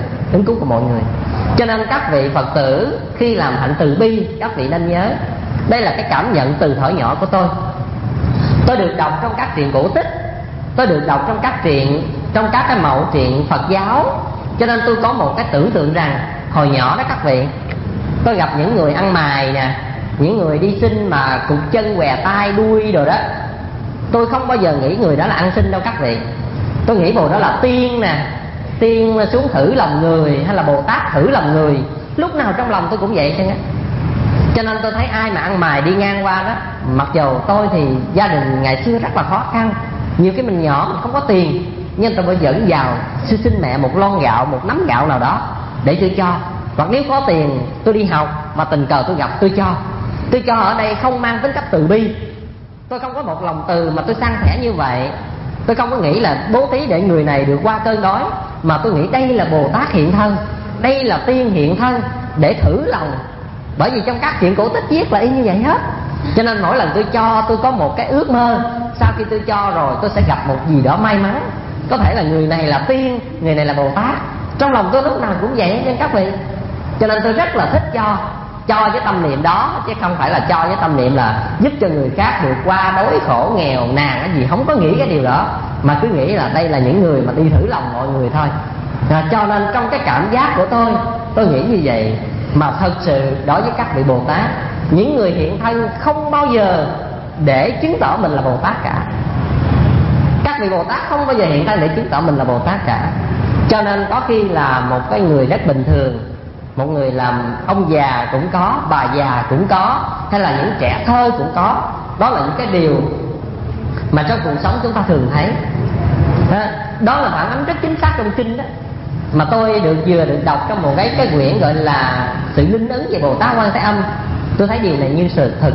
Cho nên các vị Phật tử khi làm hạnh từ bi, các vị nên nhớ, đây là cái cảm nhận từ thuở nhỏ của tôi. Tôi được đọc trong các truyện cổ tích, tôi được đọc trong các truyện, trong các cái mẫu truyện Phật giáo. Cho nên tôi có một cái tưởng tượng rằng hồi nhỏ đó các vị, tôi gặp những người ăn mày nè, những người đi xin mà cụt chân què tay đuôi rồi đó, tôi không bao giờ nghĩ người đó là ăn xin đâu các vị. Tôi nghĩ bộ đó là tiên nè, tiên xuống thử lòng người, hay là Bồ Tát thử lòng người. Lúc nào trong lòng tôi cũng vậy chứ. Cho nên tôi thấy ai mà ăn mày đi ngang qua đó, mặc dù tôi thì gia đình ngày xưa rất là khó khăn, nhiều cái mình nhỏ mình không có tiền, nhưng tôi vẫn dẫn vào xin mẹ một lon gạo, một nắm gạo nào đó để tôi cho. Hoặc nếu có tiền tôi đi học mà tình cờ tôi gặp, tôi cho. Tôi cho ở đây không mang tính cách từ bi. Tôi không có một lòng từ mà tôi san sẻ như vậy. Tôi không có nghĩ là bố thí để người này được qua cơn đói, mà tôi nghĩ đây là Bồ Tát hiện thân, đây là tiên hiện thân để thử lòng. Bởi vì trong các chuyện cổ tích viết là y như vậy hết. Cho nên mỗi lần tôi cho, tôi có một cái ước mơ, sau khi tôi cho rồi tôi sẽ gặp một gì đó may mắn. Có thể là người này là tiên, người này là Bồ Tát. Trong lòng tôi lúc nào cũng vậy nên các vị. Cho nên tôi rất là thích cho với tâm niệm đó, chứ không phải là cho với tâm niệm là giúp cho người khác được qua đói khổ nghèo nàn cái gì. Không có nghĩ cái điều đó, mà cứ nghĩ là đây là những người mà đi thử lòng mọi người thôi. Cho nên trong cái cảm giác của tôi nghĩ như vậy. Mà thật sự đối với các vị Bồ Tát, những người hiện thân không bao giờ để chứng tỏ mình là Bồ Tát cả. Các vị Bồ Tát không bao giờ hiện thân để chứng tỏ mình là Bồ Tát cả. Cho nên có khi là một cái người rất bình thường, một người làm ông già cũng có, bà già cũng có, hay là những trẻ thơ cũng có. Đó là những cái điều mà trong cuộc sống chúng ta thường thấy. Đó là phản ánh rất chính xác trong kinh đó. Mà tôi vừa được đọc trong một cái quyển gọi là Sự Linh Ứng về Bồ Tát Quan Thế Âm. Tôi thấy điều này như sự thực,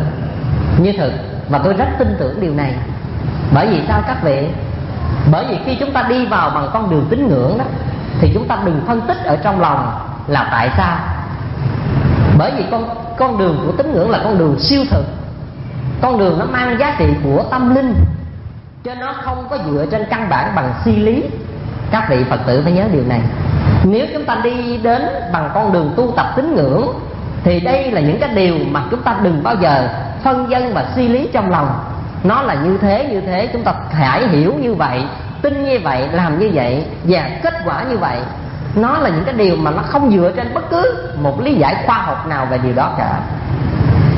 và tôi rất tin tưởng điều này. Bởi vì sao các vị? Bởi vì khi chúng ta đi vào bằng con đường tín ngưỡng đó, thì chúng ta đừng phân tích ở trong lòng là tại sao. Bởi vì con đường của tín ngưỡng là con đường siêu thực, con đường nó mang giá trị của tâm linh, cho nó không có dựa trên căn bản bằng suy lý. Các vị Phật tử phải nhớ điều này. Nếu chúng ta đi đến bằng con đường tu tập tín ngưỡng, thì đây là những cái điều mà chúng ta đừng bao giờ phân vân và suy lý trong lòng. Nó là như thế, chúng ta phải hiểu như vậy, tin như vậy, làm như vậy, và kết quả như vậy. Nó là những cái điều mà nó không dựa trên bất cứ một lý giải khoa học nào về điều đó cả.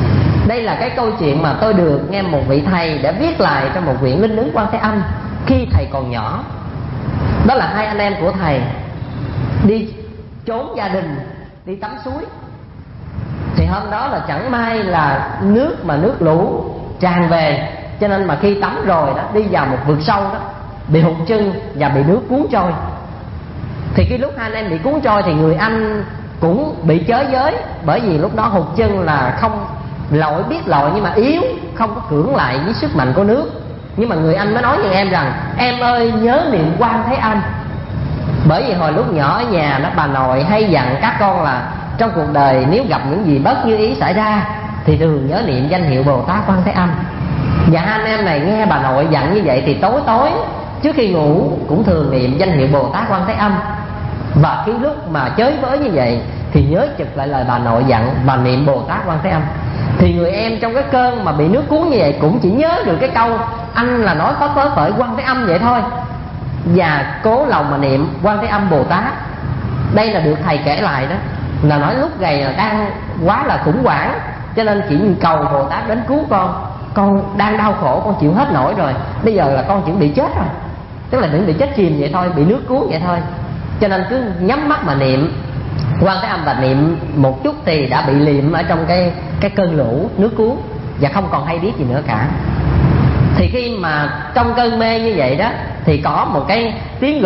Đây là cái câu chuyện mà tôi được nghe một vị thầy đã viết lại trong một quyển Linh Ứng Quan Thế Âm khi thầy còn nhỏ. Đó là hai anh em của thầy đi trốn gia đình, đi tắm suối. Thì hôm đó là chẳng may là nước lũ tràn về, cho nên mà khi tắm rồi đó, đi vào một vực sâu đó, bị hụt chân và bị nước cuốn trôi. Thì khi lúc hai anh em bị cuốn trôi thì người anh cũng bị chới giới, bởi vì lúc đó hụt chân là không lội, biết lội nhưng mà yếu, không có cưỡng lại với sức mạnh của nước. Nhưng mà người anh mới nói với em rằng: em ơi nhớ niệm Quan Thế Âm. Bởi vì hồi lúc nhỏ ở nhà đó, bà nội hay dặn các con là trong cuộc đời nếu gặp những gì bất như ý xảy ra thì thường nhớ niệm danh hiệu Bồ Tát Quan Thế Âm. Và hai anh em này nghe bà nội dặn như vậy thì tối tối trước khi ngủ cũng thường niệm danh hiệu Bồ Tát Quan Thế Âm. Và khi lúc mà chới với như vậy thì nhớ chực lại lời bà nội dặn và niệm Bồ Tát Quan Thế Âm. Thì người em trong cái cơn mà bị nước cuốn như vậy cũng chỉ nhớ được cái câu anh là nói có phớ khởi Quan Thế Âm vậy thôi, và cố lòng mà niệm Quan Thế Âm Bồ Tát. Đây là được thầy kể lại đó, là nói lúc này là đang quá là khủng hoảng, cho nên chỉ cầu Bồ Tát đến cứu con đang đau khổ, con chịu hết nổi rồi, bây giờ là con chuẩn bị chết rồi, tức là chuẩn bị chết chìm vậy thôi, bị nước cuốn vậy thôi. Cho nên cứ nhắm mắt mà niệm Quan Thế Âm, và niệm một chút thì đã bị liệm ở trong cái cơn lũ nước cuốn và không còn hay biết gì nữa cả. Thì khi mà trong cơn mê như vậy đó thì có một cái tiếng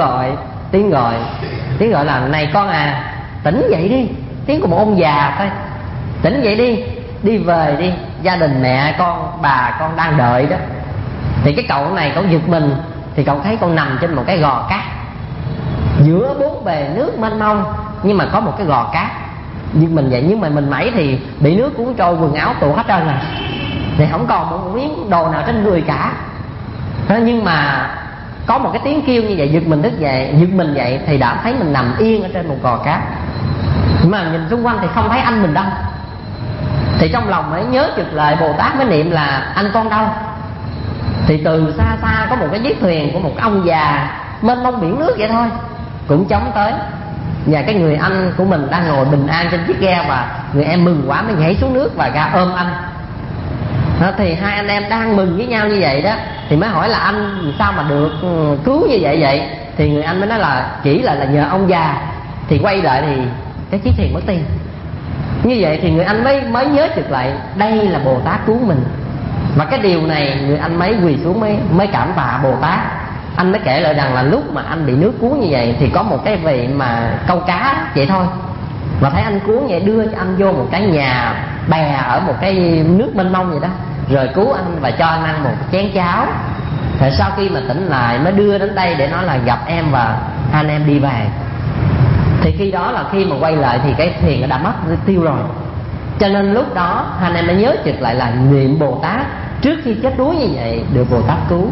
gọi là: này con à, tỉnh dậy đi. Tiếng của một ông già thôi: tỉnh dậy đi, đi về đi, gia đình mẹ con, bà con đang đợi đó. Thì cái cậu này cậu giật mình, thì cậu thấy con nằm trên một cái gò cát giữa bốn bề nước mênh mông, nhưng mà có một cái gò cát. Giật mình vậy, nhưng mà mình mẩy thì bị nước cuốn trôi, quần áo tụ hết trơn rồi, thì không còn một miếng đồ nào trên người cả. Nhưng mà có một cái tiếng kêu như vậy, giật mình dậy thì đã thấy mình nằm yên ở trên một gò cát. Mà nhìn xung quanh thì không thấy anh mình đâu. Thì trong lòng mới nhớ trực lời Bồ Tát, mới niệm là anh con đâu. Thì từ xa xa có một cái chiếc thuyền của một ông già mênh mông biển nước vậy thôi cũng chống tới, và cái người anh của mình đang ngồi bình an trên chiếc ghe, và người em mừng quá mới nhảy xuống nước và ra ôm anh. Thì hai anh em đang mừng với nhau như vậy đó, thì mới hỏi là anh sao mà được cứu như vậy. Thì người anh mới nói là chỉ là nhờ ông già. Thì quay lại thì cái chiếc thuyền mất tiêu. Như vậy thì người anh mới nhớ trực lại đây là Bồ Tát cứu mình. Và cái điều này người anh mới quỳ xuống mới cảm tạ Bồ Tát. Anh mới kể lại rằng là lúc mà anh bị nước cuốn như vậy thì có một cái vị mà câu cá vậy thôi, mà thấy anh cuốn vậy đưa cho anh vô một cái nhà bè ở một cái nước mênh mông vậy đó, rồi cứu anh và cho anh ăn một chén cháo. Rồi sau khi mà tỉnh lại mới đưa đến đây để nói là gặp em và anh em đi về. Thì khi đó là khi mà quay lại thì cái thuyền đã mất tiêu rồi. Cho nên lúc đó anh em mới nhớ trực lại là niệm Bồ Tát trước khi chết đuối như vậy được Bồ Tát cứu.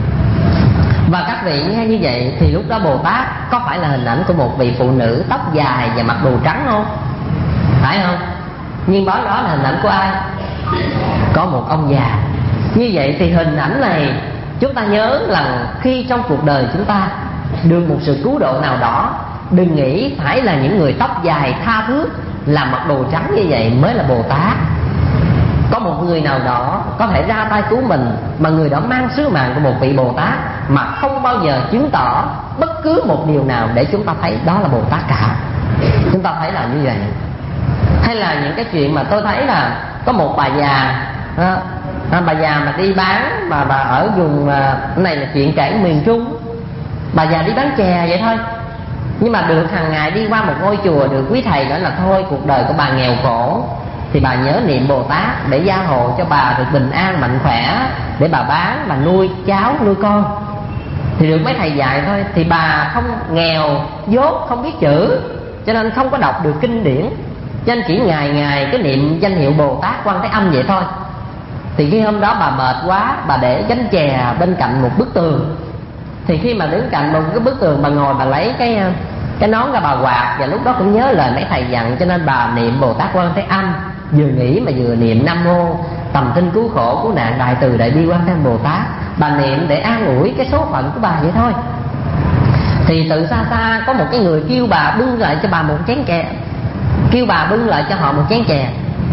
Và các vị nghe như vậy thì lúc đó Bồ Tát có phải là hình ảnh của một vị phụ nữ tóc dài và mặc đồ trắng không? Phải không? Nhưng đó là hình ảnh của ai? Có một ông già. Như vậy thì hình ảnh này chúng ta nhớ rằng khi trong cuộc đời chúng ta được một sự cứu độ nào đó, đừng nghĩ phải là những người tóc dài tha thước làm mặc đồ trắng như vậy mới là Bồ Tát. Có một người nào đó có thể ra tay cứu mình, mà người đó mang sứ mạng của một vị Bồ Tát mà không bao giờ chứng tỏ bất cứ một điều nào để chúng ta thấy đó là Bồ Tát cả. Chúng ta thấy là như vậy. Hay là những cái chuyện mà tôi thấy là có một bà già, bà già mà đi bán, mà bà ở vùng cái này là chuyện kể miền Trung. Bà già đi bán chè vậy thôi, nhưng mà được hàng ngày đi qua một ngôi chùa, được quý thầy nói là thôi cuộc đời của bà nghèo khổ thì bà nhớ niệm Bồ Tát để gia hộ cho bà được bình an mạnh khỏe, để bà bán, bà nuôi cháu nuôi con. Thì được mấy thầy dạy thôi. Thì bà không nghèo dốt, không biết chữ, cho nên không có đọc được kinh điển, cho nên chỉ ngày cái niệm danh hiệu Bồ Tát Quan Thế Âm vậy thôi. Thì khi hôm đó bà mệt quá, bà để gánh chè bên cạnh một bức tường. Thì khi mà đứng cạnh một cái bức tường, bà ngồi bà lấy cái nón ra bà quạt, và lúc đó cũng nhớ lời mấy thầy dặn, cho nên bà niệm Bồ Tát Quan Thế Âm, vừa nghĩ mà vừa niệm Nam Mô Tầm Tinh Cứu Khổ Cứu Nạn Đại Từ Đại Bi Quan Thế Âm Bồ Tát. Bà niệm để an ủi cái số phận của bà vậy thôi. Thì từ xa xa có một cái người kêu bà bưng lại cho bà một chén chè, kêu bà bưng lại cho họ một chén chè.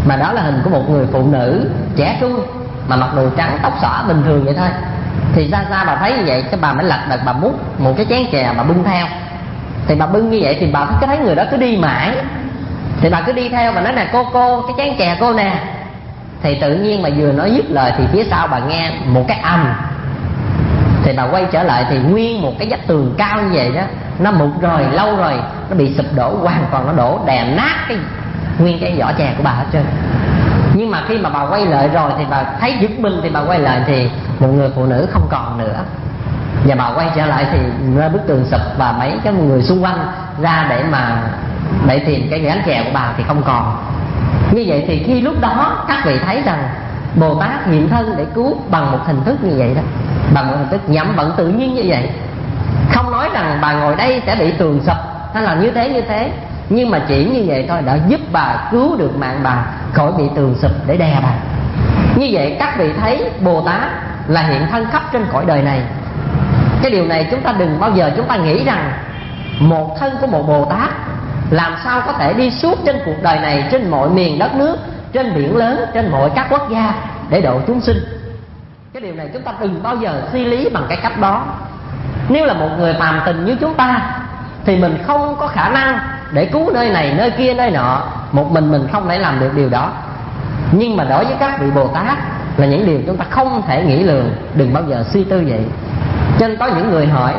mà đó là hình của một người phụ nữ trẻ trung mà mặc đồ trắng, tóc xõa bình thường vậy thôi. Thì xa xa bà thấy như vậy, cái bà mới lật đật bà múc một cái chén chè bà bưng theo. Thì bà bưng như vậy thì bà cứ thấy người đó cứ đi mãi, thì bà cứ đi theo và nói nè cô cái chén chè cô nè. Thì tự nhiên mà vừa nói dứt lời thì phía sau bà nghe một cái ầm. Thì bà quay trở lại thì nguyên một cái vách tường cao như vậy đó, nó mục rồi, lâu rồi, nó bị sụp đổ hoàn toàn, nó đổ đè nát nguyên cái vỏ chè của bà hết trơn. Nhưng mà khi mà bà quay lại rồi thì bà thấy giật mình, thì bà quay lại thì một người phụ nữ không còn nữa. Và bà quay trở lại thì nơi bức tường sụp và mấy cái người xung quanh ra để tìm cái gánh chè của bà thì không còn. Như vậy thì khi lúc đó các vị thấy rằng Bồ Tát hiện thân để cứu bằng một hình thức như vậy đó, bằng một hình thức nhậm vận tự nhiên như vậy. Không nói rằng bà ngồi đây sẽ bị tường sụp hay là như thế, nhưng mà chỉ như vậy thôi đã giúp bà cứu được mạng bà khỏi bị tường sụp để đè bà. Như vậy các vị thấy Bồ Tát là hiện thân khắp trên cõi đời này. Cái điều này chúng ta đừng bao giờ chúng ta nghĩ rằng một thân của một Bồ Tát làm sao có thể đi suốt trên cuộc đời này, trên mọi miền đất nước, trên biển lớn, trên mọi các quốc gia để độ chúng sinh. Cái điều này chúng ta đừng bao giờ suy lý bằng cái cách đó. Nếu là một người phàm tình như chúng ta thì mình không có khả năng để cứu nơi này, nơi kia, nơi nọ. Một mình không thể làm được điều đó. Nhưng mà đối với các vị Bồ Tát là những điều chúng ta không thể nghĩ lường. Đừng bao giờ suy tư vậy. Cho nên có những người hỏi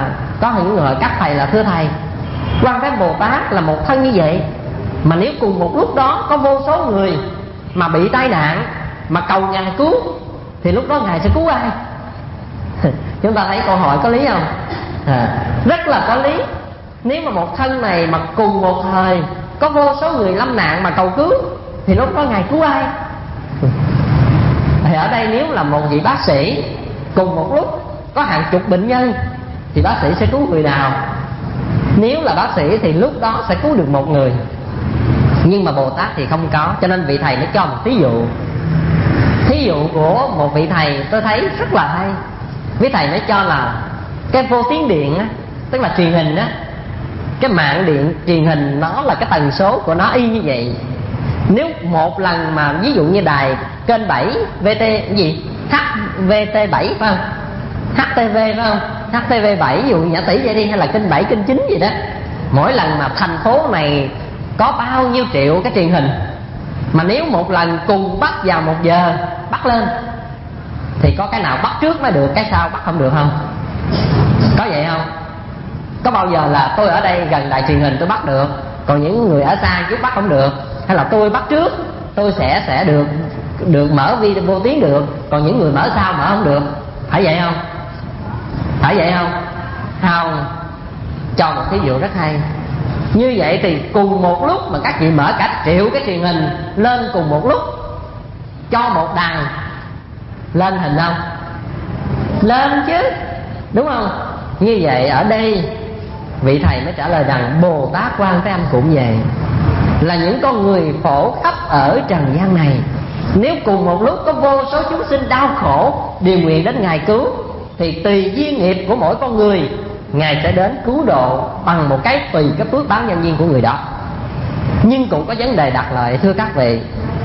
các thầy là thưa thầy, Quan Thế Âm Bồ Tát là một thân như vậy, mà nếu cùng một lúc đó có vô số người mà bị tai nạn mà cầu Ngài cứu thì lúc đó Ngài sẽ cứu ai? Chúng ta thấy câu hỏi có lý không? Rất là có lý. Nếu mà một thân này mà cùng một thời có vô số người lâm nạn mà cầu cứu thì lúc đó Ngài cứu ai? Thì ở đây nếu là một vị bác sĩ cùng một lúc có hàng chục bệnh nhân thì bác sĩ sẽ cứu người nào? Nếu là bác sĩ thì lúc đó sẽ cứu được một người. Nhưng mà Bồ Tát thì không có. Cho nên vị thầy mới cho một thí dụ. Thí dụ của một vị thầy tôi thấy rất là hay. Vị thầy mới cho là cái vô tuyến điện á, tức là truyền hình á, cái mạng điện truyền hình nó là cái tần số của nó y như vậy. Nếu một lần mà ví dụ như đài kênh 7 VT cái gì HVT7 phải không, HTV phải không, HTV7 ví dụ Nhã Tỷ vậy đi, hay là kênh 7 kênh 9 gì đó, mỗi lần mà thành phố này có bao nhiêu triệu cái truyền hình, mà nếu một lần cùng bắt vào 1 giờ bắt lên thì có cái nào bắt trước mới được, cái sau bắt không được không? Có vậy không? Có bao giờ là tôi ở đây gần đài truyền hình tôi bắt được, còn những người ở xa chút bắt không được? Hay là tôi bắt trước tôi sẽ được mở video vô tuyến được, còn những người mở sau mở không được? Phải vậy không? Phải vậy không? Không. Cho một thí dụ rất hay. Như vậy thì cùng một lúc mà các vị mở cả triệu cái truyền hình lên cùng một lúc, cho một đàn lên hình không? Lên chứ, đúng không? Như vậy ở đây vị thầy mới trả lời rằng Bồ Tát Quan Thế Âm cũng vậy, là những con người khổ khắp ở trần gian này. Nếu cùng một lúc có vô số chúng sinh đau khổ đều nguyện đến Ngài cứu, thì tùy duyên nghiệp của mỗi con người, Ngài sẽ đến cứu độ bằng một cái tùy cái phước báo nhân duyên của người đó. Nhưng cũng có vấn đề đặt lại, thưa các vị,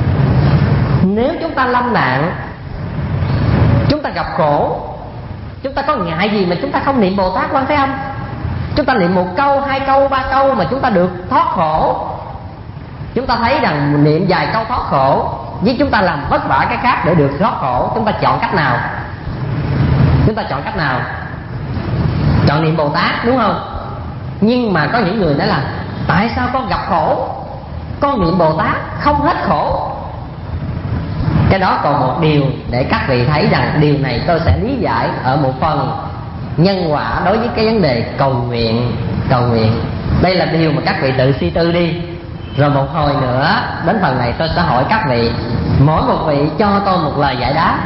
nếu chúng ta lâm nạn, chúng ta gặp khổ, chúng ta có ngại gì mà chúng ta không niệm Bồ Tát Quan Thế Âm? Chúng ta niệm 1 câu, 2 câu, 3 câu mà chúng ta được thoát khổ. Chúng ta thấy rằng niệm vài câu thoát khổ với chúng ta làm vất vả cái khác để được thoát khổ, chúng ta chọn cách nào? Chúng ta chọn cách nào? Chọn niệm Bồ Tát, đúng không? Nhưng mà có những người nói là tại sao con gặp khổ, con niệm Bồ Tát không hết khổ? Cái đó còn một điều để các vị thấy rằng điều này tôi sẽ lý giải ở một phần nhân quả đối với cái vấn đề cầu nguyện. Đây là điều mà các vị tự suy tư đi. Rồi một hồi nữa đến phần này tôi sẽ hỏi các vị, mỗi một vị cho tôi một lời giải đáp.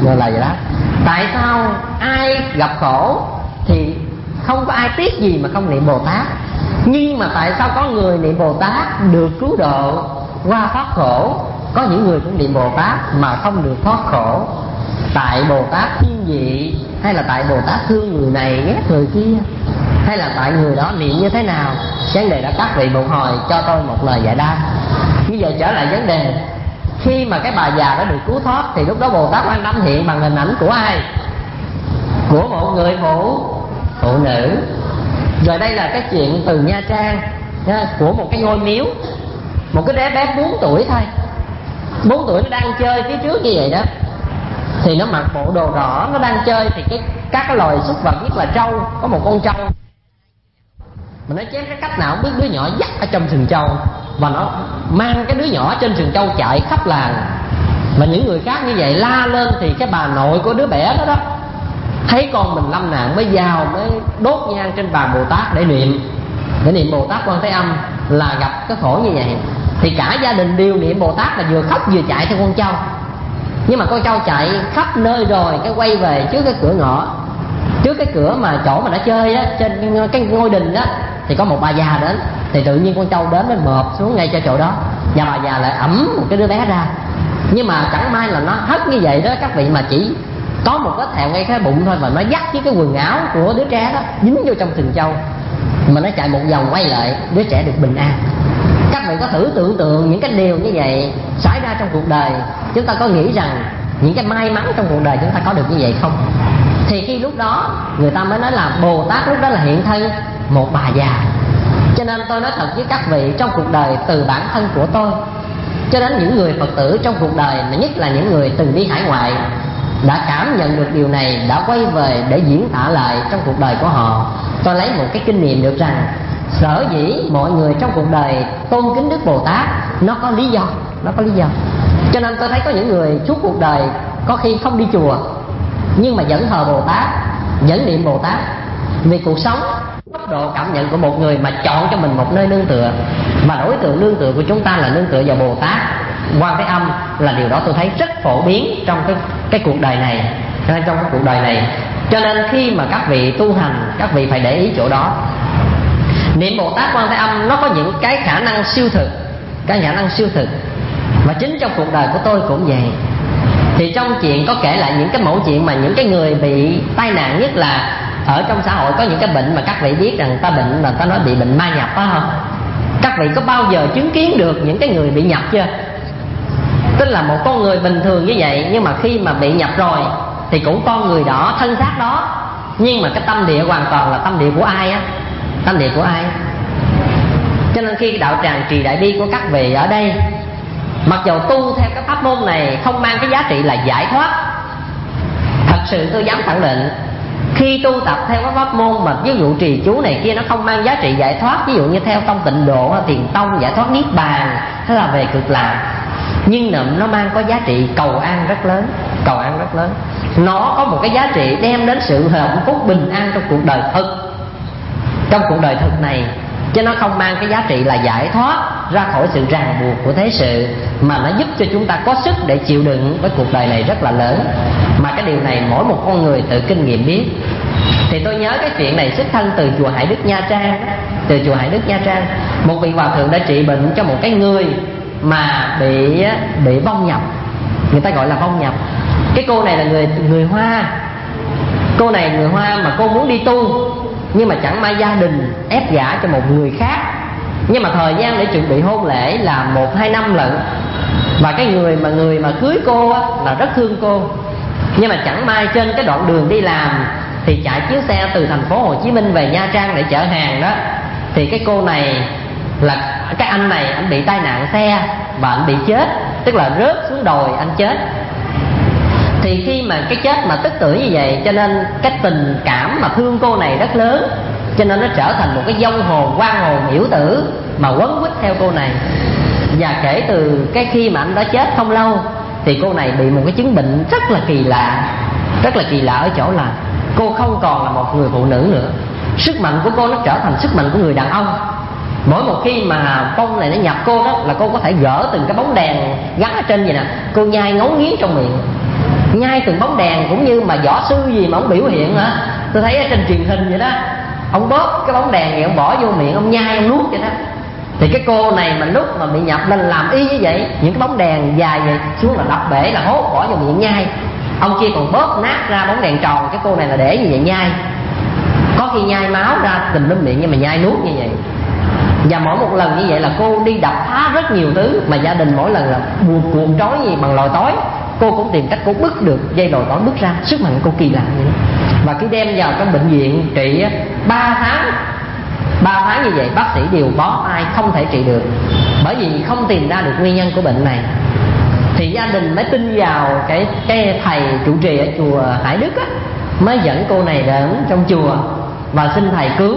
Tại sao ai gặp khổ thì không có ai tiếc gì mà không niệm Bồ Tát, nhưng mà tại sao có người niệm Bồ Tát được cứu độ qua thoát khổ, có những người cũng niệm Bồ Tát mà không được thoát khổ? Tại Bồ Tát thiên vị, hay là tại Bồ Tát thương người này ghét người kia, hay là tại người đó niệm như thế nào? Vấn đề đó các vị một hồi cho tôi một lời giải đáp. Bây giờ trở lại vấn đề, Khi mà cái bà già đã được cứu thoát thì lúc đó Bồ Tát Quan Tâm hiện bằng hình ảnh của ai? Của một người phụ nữ. Rồi đây là cái chuyện từ Nha Trang của một cái ngôi miếu. Một cái đứa bé 4 tuổi thôi, 4 tuổi nó đang chơi phía trước như vậy đó. Thì nó mặc bộ đồ đỏ, nó đang chơi. Thì các cái loài súc vật nhất là trâu, có một con trâu mà nó chém cái cách nào không biết, đứa nhỏ dắt ở trong sừng trâu và nó mang cái đứa nhỏ trên sừng trâu chạy khắp làng. Và những người khác như vậy la lên thì cái bà nội của đứa bé đó thấy con mình lâm nạn mới vào, mới đốt nhang trên bàn Bồ Tát để niệm Bồ Tát Quan Thế Âm là gặp cái khổ như vậy. Thì cả gia đình đều niệm Bồ Tát, là vừa khóc vừa chạy theo con trâu. Nhưng mà con trâu chạy khắp nơi rồi cái quay về trước cái cửa ngõ, trước cái cửa mà chỗ mà nó chơi á, trên cái ngôi đình đó, thì có một bà già đến. Thì tự nhiên con trâu đến mới mộp xuống ngay cho chỗ đó, và bà già lại ẵm một cái đứa bé ra. Nhưng mà chẳng may là nó hất như vậy đó các vị, mà chỉ có một vết thẹo ngay cái bụng thôi, và nó dắt với cái quần áo của đứa trẻ đó dính vô trong sừng trâu. Mà nó chạy một vòng quay lại, đứa trẻ được bình an. Các vị có thử tưởng tượng những cái điều như vậy xảy ra trong cuộc đời, chúng ta có nghĩ rằng những cái may mắn trong cuộc đời chúng ta có được như vậy không? Thì khi lúc đó người ta mới nói là Bồ Tát lúc đó là hiện thân một bà già. Cho nên tôi nói thật với các vị, trong cuộc đời từ bản thân của tôi cho đến những người Phật tử trong cuộc đời, nhất là những người từng đi hải ngoại, đã cảm nhận được điều này, đã quay về để diễn tả lại trong cuộc đời của họ. Tôi lấy một cái kinh nghiệm được rằng sở dĩ mọi người trong cuộc đời tôn kính Đức Bồ Tát, nó có lý do. Cho nên tôi thấy có những người suốt cuộc đời có khi không đi chùa nhưng mà vẫn thờ Bồ Tát, vẫn niệm Bồ Tát. Vì cuộc sống, tốc độ cảm nhận của một người mà chọn cho mình một nơi nương tựa, mà đối tượng nương tựa của chúng ta là nương tựa vào Bồ Tát Quan Thế Âm, là điều đó tôi thấy rất phổ biến trong cái cuộc đời này, trong cái cuộc đời này. Cho nên khi mà các vị tu hành, các vị phải để ý chỗ đó. Niệm Bồ Tát Quan Thế Âm nó có những cái khả năng siêu thực, Và chính trong cuộc đời của tôi cũng vậy. Thì trong chuyện có kể lại những cái mẫu chuyện mà những cái người bị tai nạn, nhất là ở trong xã hội có những cái bệnh mà các vị biết rằng ta bệnh là ta nói bị bệnh ma nhập, phải không? Các vị có bao giờ chứng kiến được những cái người bị nhập chưa? Tức là một con người bình thường như vậy, nhưng mà khi mà bị nhập rồi thì cũng con người đó, thân xác đó, nhưng mà cái tâm địa hoàn toàn là tâm địa của ai á? Tâm địa của ai? Cho nên khi đạo tràng Trì Đại Bi của các vị ở đây, mặc dù tu theo cái pháp môn này không mang cái giá trị là giải thoát, thật sự tôi dám khẳng định, khi tu tập theo cái pháp môn mà ví dụ trì chú này kia nó không mang giá trị giải thoát, ví dụ như theo tông Tịnh Độ, Thiền tông, giải thoát niết bàn hay là về Cực Lạc, nhưng nó mang có giá trị cầu an rất lớn. Nó có một cái giá trị đem đến sự hạnh phúc bình an trong cuộc đời thực này. Chứ nó không mang cái giá trị là giải thoát ra khỏi sự ràng buộc của thế sự, mà nó giúp cho chúng ta có sức để chịu đựng với cuộc đời này rất là lớn. Mà cái điều này mỗi một con người tự kinh nghiệm biết. Thì tôi nhớ cái chuyện này xuất thân từ chùa Hải Đức Nha Trang. Một vị hòa thượng đã trị bệnh cho một cái người mà bị vong nhập, người ta gọi là vong nhập. Cái cô này là người Hoa. Cô này người Hoa mà cô muốn đi tu, nhưng mà chẳng may gia đình ép gả cho một người khác. Nhưng mà thời gian để chuẩn bị hôn lễ là 1-2 năm lận. Và cái người mà cưới cô á, là rất thương cô. Nhưng mà chẳng may trên cái đoạn đường đi làm thì chạy chiếc xe từ thành phố Hồ Chí Minh về Nha Trang để chở hàng đó, thì cái cô này là cái anh này, anh bị tai nạn xe và anh bị chết, tức là rớt xuống đồi anh chết. Thì khi mà cái chết mà tức tử như vậy, cho nên cái tình cảm mà thương cô này rất lớn, cho nên nó trở thành một cái vong hồn, oan hồn yểu tử mà quấn quýt theo cô này. Và kể từ cái khi mà anh đó chết không lâu thì cô này bị một cái chứng bệnh rất là kỳ lạ ở chỗ là cô không còn là một người phụ nữ nữa. Sức mạnh của cô nó trở thành sức mạnh của người đàn ông. Mỗi một khi mà vong này nó nhập cô đó là cô có thể gỡ từng cái bóng đèn gắn ở trên vậy nè, cô nhai ngấu nghiến trong miệng, nhai từng bóng đèn, cũng như mà võ sư gì mà ông biểu hiện hả, tôi thấy ở trên truyền hình vậy đó, ông bóp cái bóng đèn này ông bỏ vô miệng, ông nhai ông nuốt vậy đó. Thì cái cô này mà lúc mà bị nhập lên làm y như vậy, những cái bóng đèn dài vậy xuống là đập bể, là hốt bỏ vô miệng nhai. Ông kia còn bóp nát ra bóng đèn tròn, cái cô này là để như vậy nhai. Có khi nhai máu ra tình lên miệng nhưng mà nhai nuốt như vậy. Và mỗi một lần như vậy là cô đi đập phá rất nhiều thứ, mà gia đình mỗi lần là buộc cuộn trói gì bằng lòi tối, cô cũng tìm cách cô bứt được dây lòi tối bứt ra. Sức mạnh cô kỳ lạ vậy. Và khi đem vào trong bệnh viện trị 3 tháng như vậy, bác sĩ đều bó tay không thể trị được, bởi vì không tìm ra được nguyên nhân của bệnh này. Thì gia đình mới tin vào cái thầy trụ trì ở chùa Hải Đức á, mới dẫn cô này đến trong chùa và xin thầy cứu.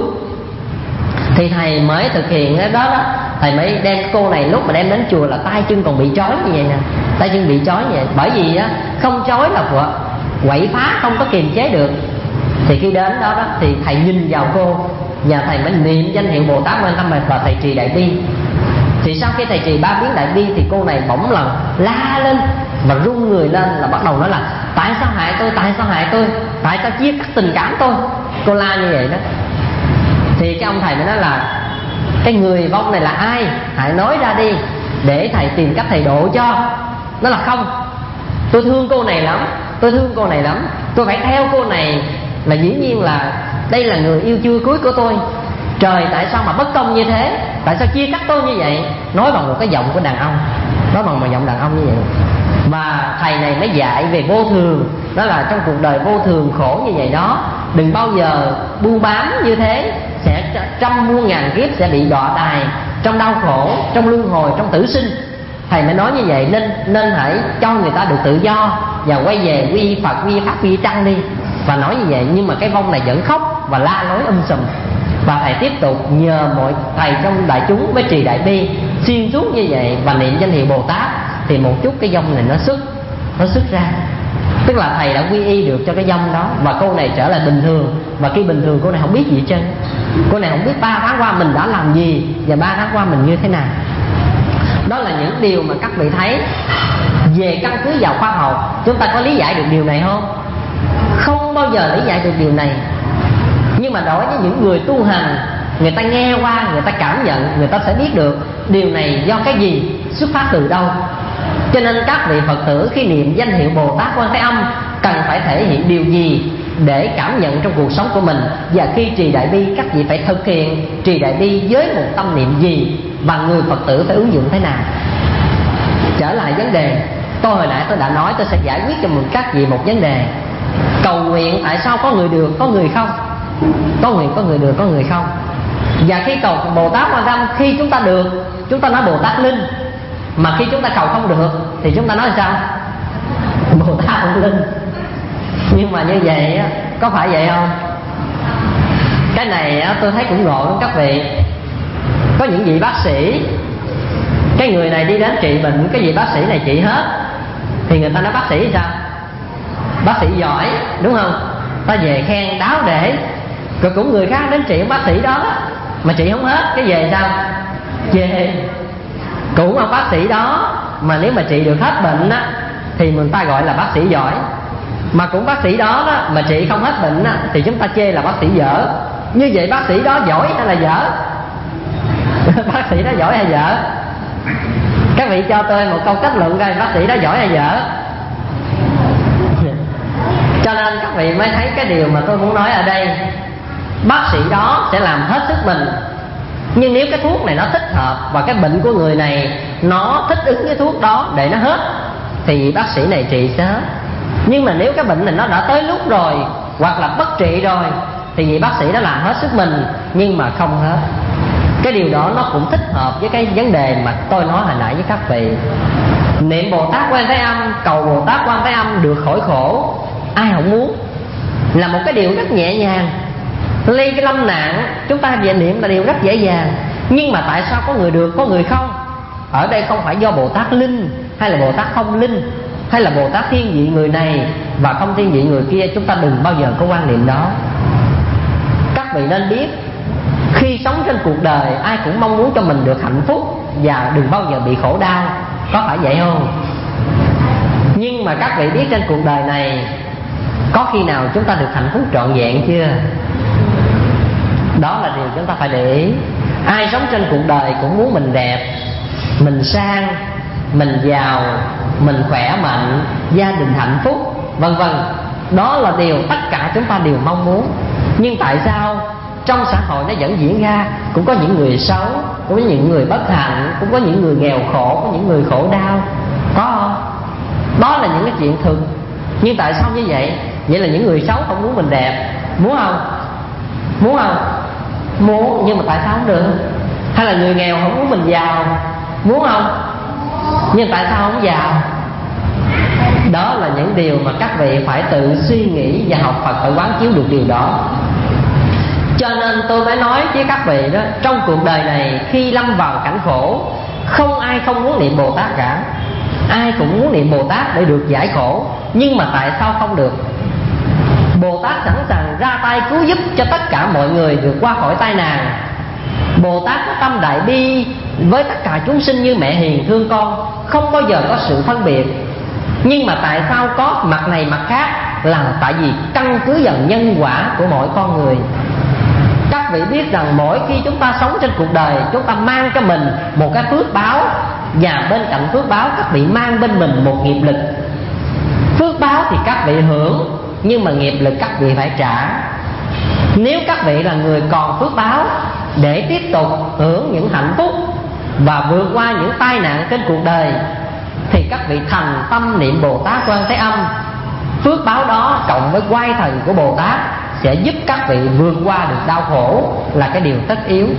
Thì thầy mới thực hiện cái đó, thầy mới đem cô này, lúc mà đem đến chùa là tay chân còn bị trói như vậy nè, tay chân bị trói như vậy. Bởi vì á, không trói là quậy phá, không có kiềm chế được. Thì khi đến đó thì thầy nhìn vào cô và thầy mới niệm danh hiệu Bồ Tát Quan Tâm và thầy trì Đại Bi. Thì sau khi thầy trì 3 tiếng Đại Bi thì cô này bỗng lần la lên và run người lên, là bắt đầu nói là tại sao hại tôi, tại sao hại tôi, tại sao chia cắt tình cảm tôi. Cô la như vậy đó. Thì cái ông thầy mới nói là cái người vong này là ai, hãy nói ra đi để thầy tìm cách thầy độ cho. Nó là không, tôi thương cô này lắm, tôi thương cô này lắm, tôi phải theo cô này, là dĩ nhiên là đây là người yêu chưa cưới của tôi. Trời, tại sao mà bất công như thế, tại sao chia cắt tôi như vậy. Nói bằng một cái giọng của đàn ông, nói bằng một giọng đàn ông như vậy. Và thầy này mới dạy về vô thường, đó là trong cuộc đời vô thường khổ như vậy đó, đừng bao giờ buôn bán như thế, sẽ trăm muôn ngàn kiếp sẽ bị đọa đày trong đau khổ, trong luân hồi, trong tử sinh. Thầy mới nói như vậy, nên hãy cho người ta được tự do và quay về quy Phật, quy Pháp, quy Tăng đi. Và nói như vậy, nhưng mà cái vong này vẫn khóc và la lối sùm. Và thầy tiếp tục nhờ mọi thầy trong đại chúng với trì Đại Bi xuyên suốt như vậy và niệm danh hiệu Bồ Tát, thì một chút cái vong này nó xuất ra. Tức là thầy đã quy y được cho cái vong đó, và cô này trở lại bình thường. Và khi bình thường cô này không biết gì hết trơn, cô này không biết 3 tháng qua mình đã làm gì và 3 tháng qua mình như thế nào. Đó là những điều mà các vị thấy về căn cứ vào khoa học. Chúng ta có lý giải được điều này không? Không bao giờ lý giải được điều này. Nhưng mà đối với những người tu hành, người ta nghe qua, người ta cảm nhận, người ta sẽ biết được điều này do cái gì, xuất phát từ đâu. Cho nên các vị Phật tử khi niệm danh hiệu Bồ Tát Quan Thế Âm cần phải thể hiện điều gì để cảm nhận trong cuộc sống của mình. Và khi trì Đại Bi, các vị phải thực hiện trì Đại Bi với một tâm niệm gì, và người Phật tử phải ứng dụng thế nào. Trở lại vấn đề, tôi hồi nãy tôi đã nói tôi sẽ giải quyết cho các vị một vấn đề. Cầu nguyện tại sao có người được, có người không? Có nguyện có người được, có người không. Và khi cầu Bồ Tát Quan Tâm, khi chúng ta được, chúng ta nói Bồ Tát Linh. Mà khi chúng ta cầu không được thì chúng ta nói sao? Bồ Tát không linh. Nhưng mà như vậy có phải vậy không? Cái này tôi thấy cũng ngộ lắm các vị. Có những vị bác sĩ, cái người này đi đến trị bệnh, cái vị bác sĩ này trị hết, thì người ta nói bác sĩ sao? Bác sĩ giỏi, đúng không? Ta về khen đáo để. Rồi cũng người khác đến trị bác sĩ đó mà trị không hết, cái về sao? Về. Cũng ông bác sĩ đó mà nếu mà trị được hết bệnh á thì người ta gọi là bác sĩ giỏi. Mà cũng bác sĩ đó mà trị không hết bệnh á thì chúng ta chê là bác sĩ dở. Như vậy bác sĩ đó giỏi hay là dở? Bác sĩ đó giỏi hay dở? Các vị cho tôi một câu kết luận coi bác sĩ đó giỏi hay dở. Cho nên các vị mới thấy cái điều mà tôi muốn nói ở đây. Bác sĩ đó sẽ làm hết sức mình, nhưng nếu cái thuốc này nó thích hợp và cái bệnh của người này nó thích ứng với thuốc đó để nó hết thì bác sĩ này trị sẽ hết. Nhưng mà nếu cái bệnh này nó đã tới lúc rồi hoặc là bất trị rồi thì vị bác sĩ đó làm hết sức mình nhưng mà không hết. Cái điều đó nó cũng thích hợp với cái vấn đề mà tôi nói hồi nãy với các vị. Niệm Bồ Tát Quan Thế Âm, cầu Bồ Tát Quan Thế Âm được khỏi khổ, ai không muốn. Là một cái điều rất nhẹ nhàng. Ly cái lâm nạn chúng ta về niệm là điều rất dễ dàng. Nhưng mà tại sao có người được, có người không? Ở đây không phải do Bồ Tát linh hay là Bồ Tát không linh, hay là Bồ Tát thiên vị người này và không thiên vị người kia. Chúng ta đừng bao giờ có quan niệm đó. Các vị nên biết, khi sống trên cuộc đời ai cũng mong muốn cho mình được hạnh phúc và đừng bao giờ bị khổ đau. Có phải vậy không? Nhưng mà các vị biết trên cuộc đời này có khi nào chúng ta được hạnh phúc trọn vẹn chưa? Đó là điều chúng ta phải để ý. Ai sống trên cuộc đời cũng muốn mình đẹp, mình sang, mình giàu, mình khỏe mạnh, gia đình hạnh phúc, vân vân. Đó là điều tất cả chúng ta đều mong muốn. Nhưng tại sao trong xã hội nó vẫn diễn ra cũng có những người xấu, cũng có những người bất hạnh, cũng có những người nghèo khổ, có những người khổ đau, có không? Đó là những cái chuyện thường. Nhưng tại sao như vậy? Vậy là những người xấu không muốn mình đẹp, muốn không? Muốn không? Muốn, nhưng mà tại sao không được? Hay là người nghèo không muốn mình giàu, muốn không? Nhưng tại sao không giàu? Đó là những điều mà các vị phải tự suy nghĩ và học Phật phải quán chiếu được điều đó. Cho nên tôi mới nói với các vị đó, trong cuộc đời này khi lâm vào cảnh khổ, không ai không muốn niệm Bồ Tát cả. Ai cũng muốn niệm Bồ Tát để được giải khổ. Nhưng mà tại sao không được? Bồ Tát sẵn sàng ra tay cứu giúp cho tất cả mọi người được qua khỏi tai nạn. Bồ Tát có tâm đại bi với tất cả chúng sinh như mẹ hiền thương con, không bao giờ có sự phân biệt. Nhưng mà tại sao có mặt này mặt khác? Là tại vì căn cứ vào nhân quả của mỗi con người. Các vị biết rằng mỗi khi chúng ta sống trên cuộc đời, chúng ta mang cho mình một cái phước báo, và bên cạnh phước báo các vị mang bên mình một nghiệp lực. Phước báo thì các vị hưởng, nhưng mà nghiệp lực các vị phải trả. Nếu các vị là người còn phước báo để tiếp tục hưởng những hạnh phúc và vượt qua những tai nạn trên cuộc đời, thì các vị thành tâm niệm Bồ Tát Quan Thế Âm. Phước báo đó cộng với quay thần của Bồ Tát sẽ giúp các vị vượt qua được đau khổ, là cái điều tất yếu.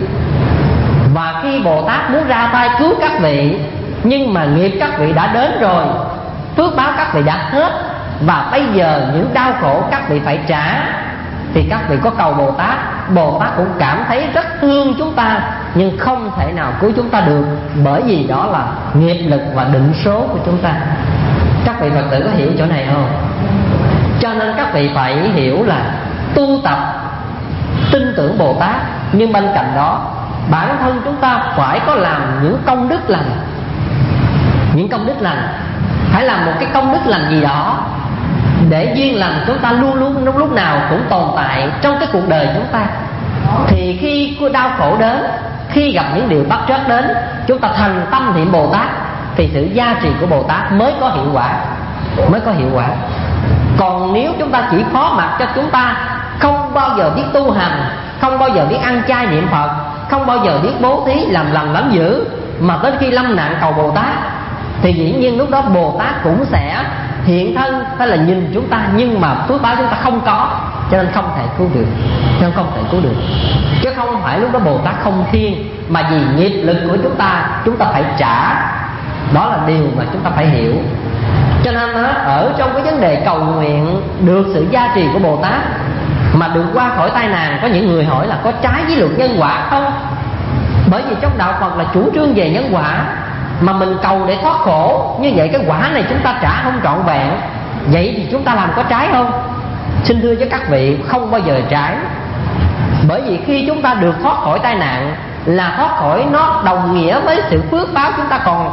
Và khi Bồ Tát muốn ra tay cứu các vị, nhưng mà nghiệp các vị đã đến rồi, phước báo các vị đã hết, và bây giờ những đau khổ các vị phải trả, thì các vị có cầu Bồ Tát, Bồ Tát cũng cảm thấy rất thương chúng ta, nhưng không thể nào cứu chúng ta được, bởi vì đó là nghiệp lực và định số của chúng ta. Các vị Phật tử có hiểu chỗ này không? Cho nên các vị phải hiểu là tu tập tin tưởng Bồ Tát, nhưng bên cạnh đó bản thân chúng ta phải có làm những công đức lành. Những công đức lành, phải làm một cái công đức lành gì đó để duyên lành chúng ta luôn luôn lúc nào cũng tồn tại trong cái cuộc đời chúng ta. Thì khi đau khổ đến, khi gặp những điều bất trắc đến, chúng ta thành tâm niệm Bồ Tát, thì sự gia trì của Bồ Tát mới có hiệu quả. Mới có hiệu quả. Còn nếu chúng ta chỉ phó mặc cho chúng ta không bao giờ biết tu hành, không bao giờ biết ăn chay niệm Phật, không bao giờ biết bố thí làm lành lánh dữ, mà đến khi lâm nạn cầu Bồ Tát, thì dĩ nhiên lúc đó Bồ Tát cũng sẽ hiện thân hay là nhìn chúng ta, nhưng mà phước báo chúng ta không có, cho nên không thể cứu được. Cho nên không thể cứu được. Chứ không phải lúc đó Bồ Tát không thiên, mà vì nghiệp lực của chúng ta phải trả. Đó là điều mà chúng ta phải hiểu. Cho nên ở trong cái vấn đề cầu nguyện được sự gia trì của Bồ Tát mà được qua khỏi tai nạn, có những người hỏi là có trái với luật nhân quả không? Bởi vì trong đạo Phật là chủ trương về nhân quả, mà mình cầu để thoát khổ, như vậy cái quả này chúng ta trả không trọn vẹn, vậy thì chúng ta làm có trái không? Xin thưa với các vị, không bao giờ trái. Bởi vì khi chúng ta được thoát khỏi tai nạn là thoát khỏi, nó đồng nghĩa với sự phước báo chúng ta còn.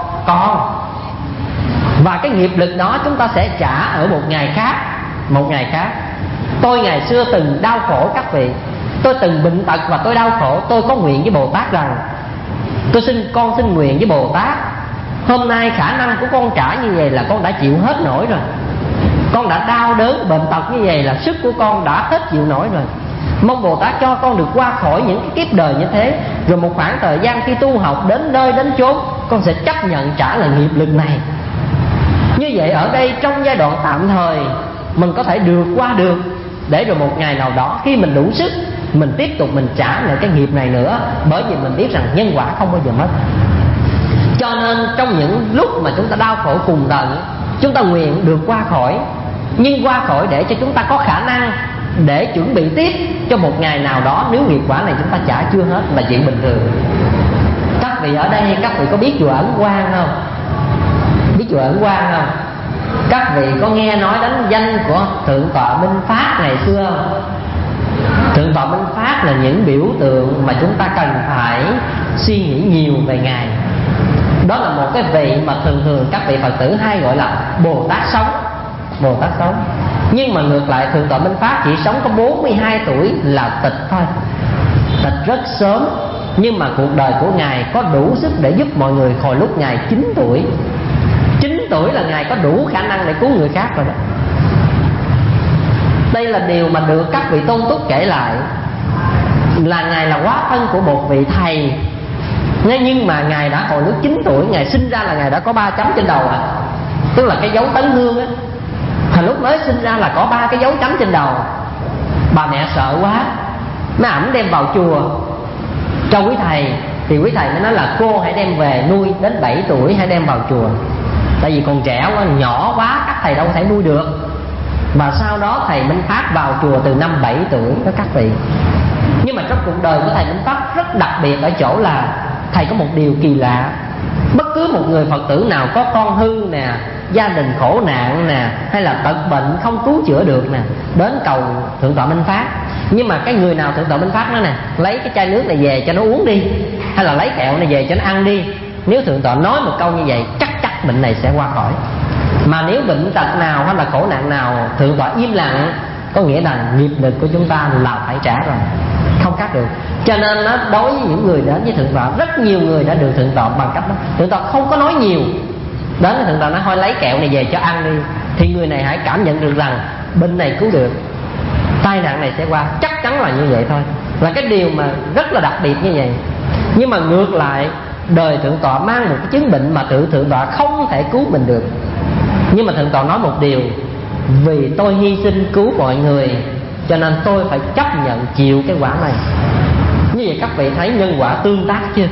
Và cái nghiệp lực đó chúng ta sẽ trả ở một ngày khác. Một ngày khác. Tôi ngày xưa từng đau khổ các vị, tôi từng bệnh tật và tôi đau khổ. Tôi có nguyện với Bồ Tát rằng con xin nguyện với Bồ Tát, hôm nay khả năng của con trả như vậy là con đã chịu hết nổi rồi. Con đã đau đớn bệnh tật như vậy là sức của con đã hết chịu nổi rồi. Mong Bồ Tát cho con được qua khỏi những cái kiếp đời như thế. Rồi một khoảng thời gian khi tu học đến nơi đến chốn, con sẽ chấp nhận trả lại nghiệp lực này. Như vậy ở đây trong giai đoạn tạm thời mình có thể được qua được, để rồi một ngày nào đó khi mình đủ sức, mình tiếp tục mình trả lại cái nghiệp này nữa. Bởi vì mình biết rằng nhân quả không bao giờ mất. Cho nên trong những lúc mà chúng ta đau khổ cùng tận, chúng ta nguyện được qua khỏi. Nhưng qua khỏi để cho chúng ta có khả năng để chuẩn bị tiếp cho một ngày nào đó, nếu nghiệp quả này chúng ta trả chưa hết là chuyện bình thường. Các vị ở đây, các vị có biết chùa Ấn Quang không? Biết chùa Ấn Quang không? Các vị có nghe nói đến danh của Thượng tọa Minh Pháp ngày xưa không? Thượng tọa Minh Pháp là những biểu tượng mà chúng ta cần phải suy nghĩ nhiều về Ngài. Đó là một cái vị mà thường các vị Phật tử hay gọi là Bồ Tát sống. Bồ Tát sống. Nhưng mà ngược lại Thượng tọa Minh Pháp chỉ sống có 42 tuổi là tịch thôi. Tịch rất sớm. Nhưng mà cuộc đời của Ngài có đủ sức để giúp mọi người hồi lúc Ngài 9 tuổi. 9 tuổi là Ngài có đủ khả năng để cứu người khác rồi đó. Đây là điều mà được các vị tôn túc kể lại, là Ngài là hóa thân của một vị thầy Nhưng mà Ngài đã hồi lúc 9 tuổi, Ngài sinh ra là Ngài đã có 3 chấm trên đầu à. Tức là cái dấu tấn hương á. Hồi lúc mới sinh ra là có 3 cái dấu chấm trên đầu. Bà mẹ sợ quá, mấy ẩm đem vào chùa cho quý thầy. Thì quý thầy mới nói là cô hãy đem về nuôi, đến 7 tuổi hãy đem vào chùa. Tại vì còn trẻ quá, nhỏ quá, các thầy đâu có thể nuôi được. Và sau đó thầy Minh Phát vào chùa từ năm 7 tuổi đó các vị. Nhưng mà trong cuộc đời của thầy Minh Phát rất đặc biệt ở chỗ là thầy có một điều kỳ lạ. Bất cứ một người Phật tử nào có con hư nè, gia đình khổ nạn nè, hay là tật bệnh không cứu chữa được nè, đến cầu Thượng tọa Minh Phát. Nhưng mà cái người nào Thượng tọa Minh Phát nói nè, lấy cái chai nước này về cho nó uống đi, hay là lấy kẹo này về cho nó ăn đi. Nếu Thượng tọa nói một câu như vậy, chắc bệnh này sẽ qua khỏi. Mà nếu bệnh tật nào hay là khổ nạn nào Thượng tọa im lặng, có nghĩa là nghiệp lực của chúng ta là phải trả rồi, không khác được. Cho nên nó đối với những người đến với Thượng tọa, rất nhiều người đã được Thượng tọa bằng cách đó. Thượng tọa không có nói nhiều, đến Thượng tọa nói thôi lấy kẹo này về cho ăn đi, thì người này hãy cảm nhận được rằng bệnh này cứu được, tai nạn này sẽ qua, chắc chắn là như vậy thôi. Là cái điều mà rất là đặc biệt như vậy. Nhưng mà ngược lại, đời Thượng tọa mang một cái chứng bệnh mà Thượng tọa không thể cứu mình được. Nhưng mà Thượng tọa nói một điều: vì tôi hy sinh cứu mọi người, cho nên tôi phải chấp nhận chịu cái quả này. Như vậy các vị thấy nhân quả tương tác chưa?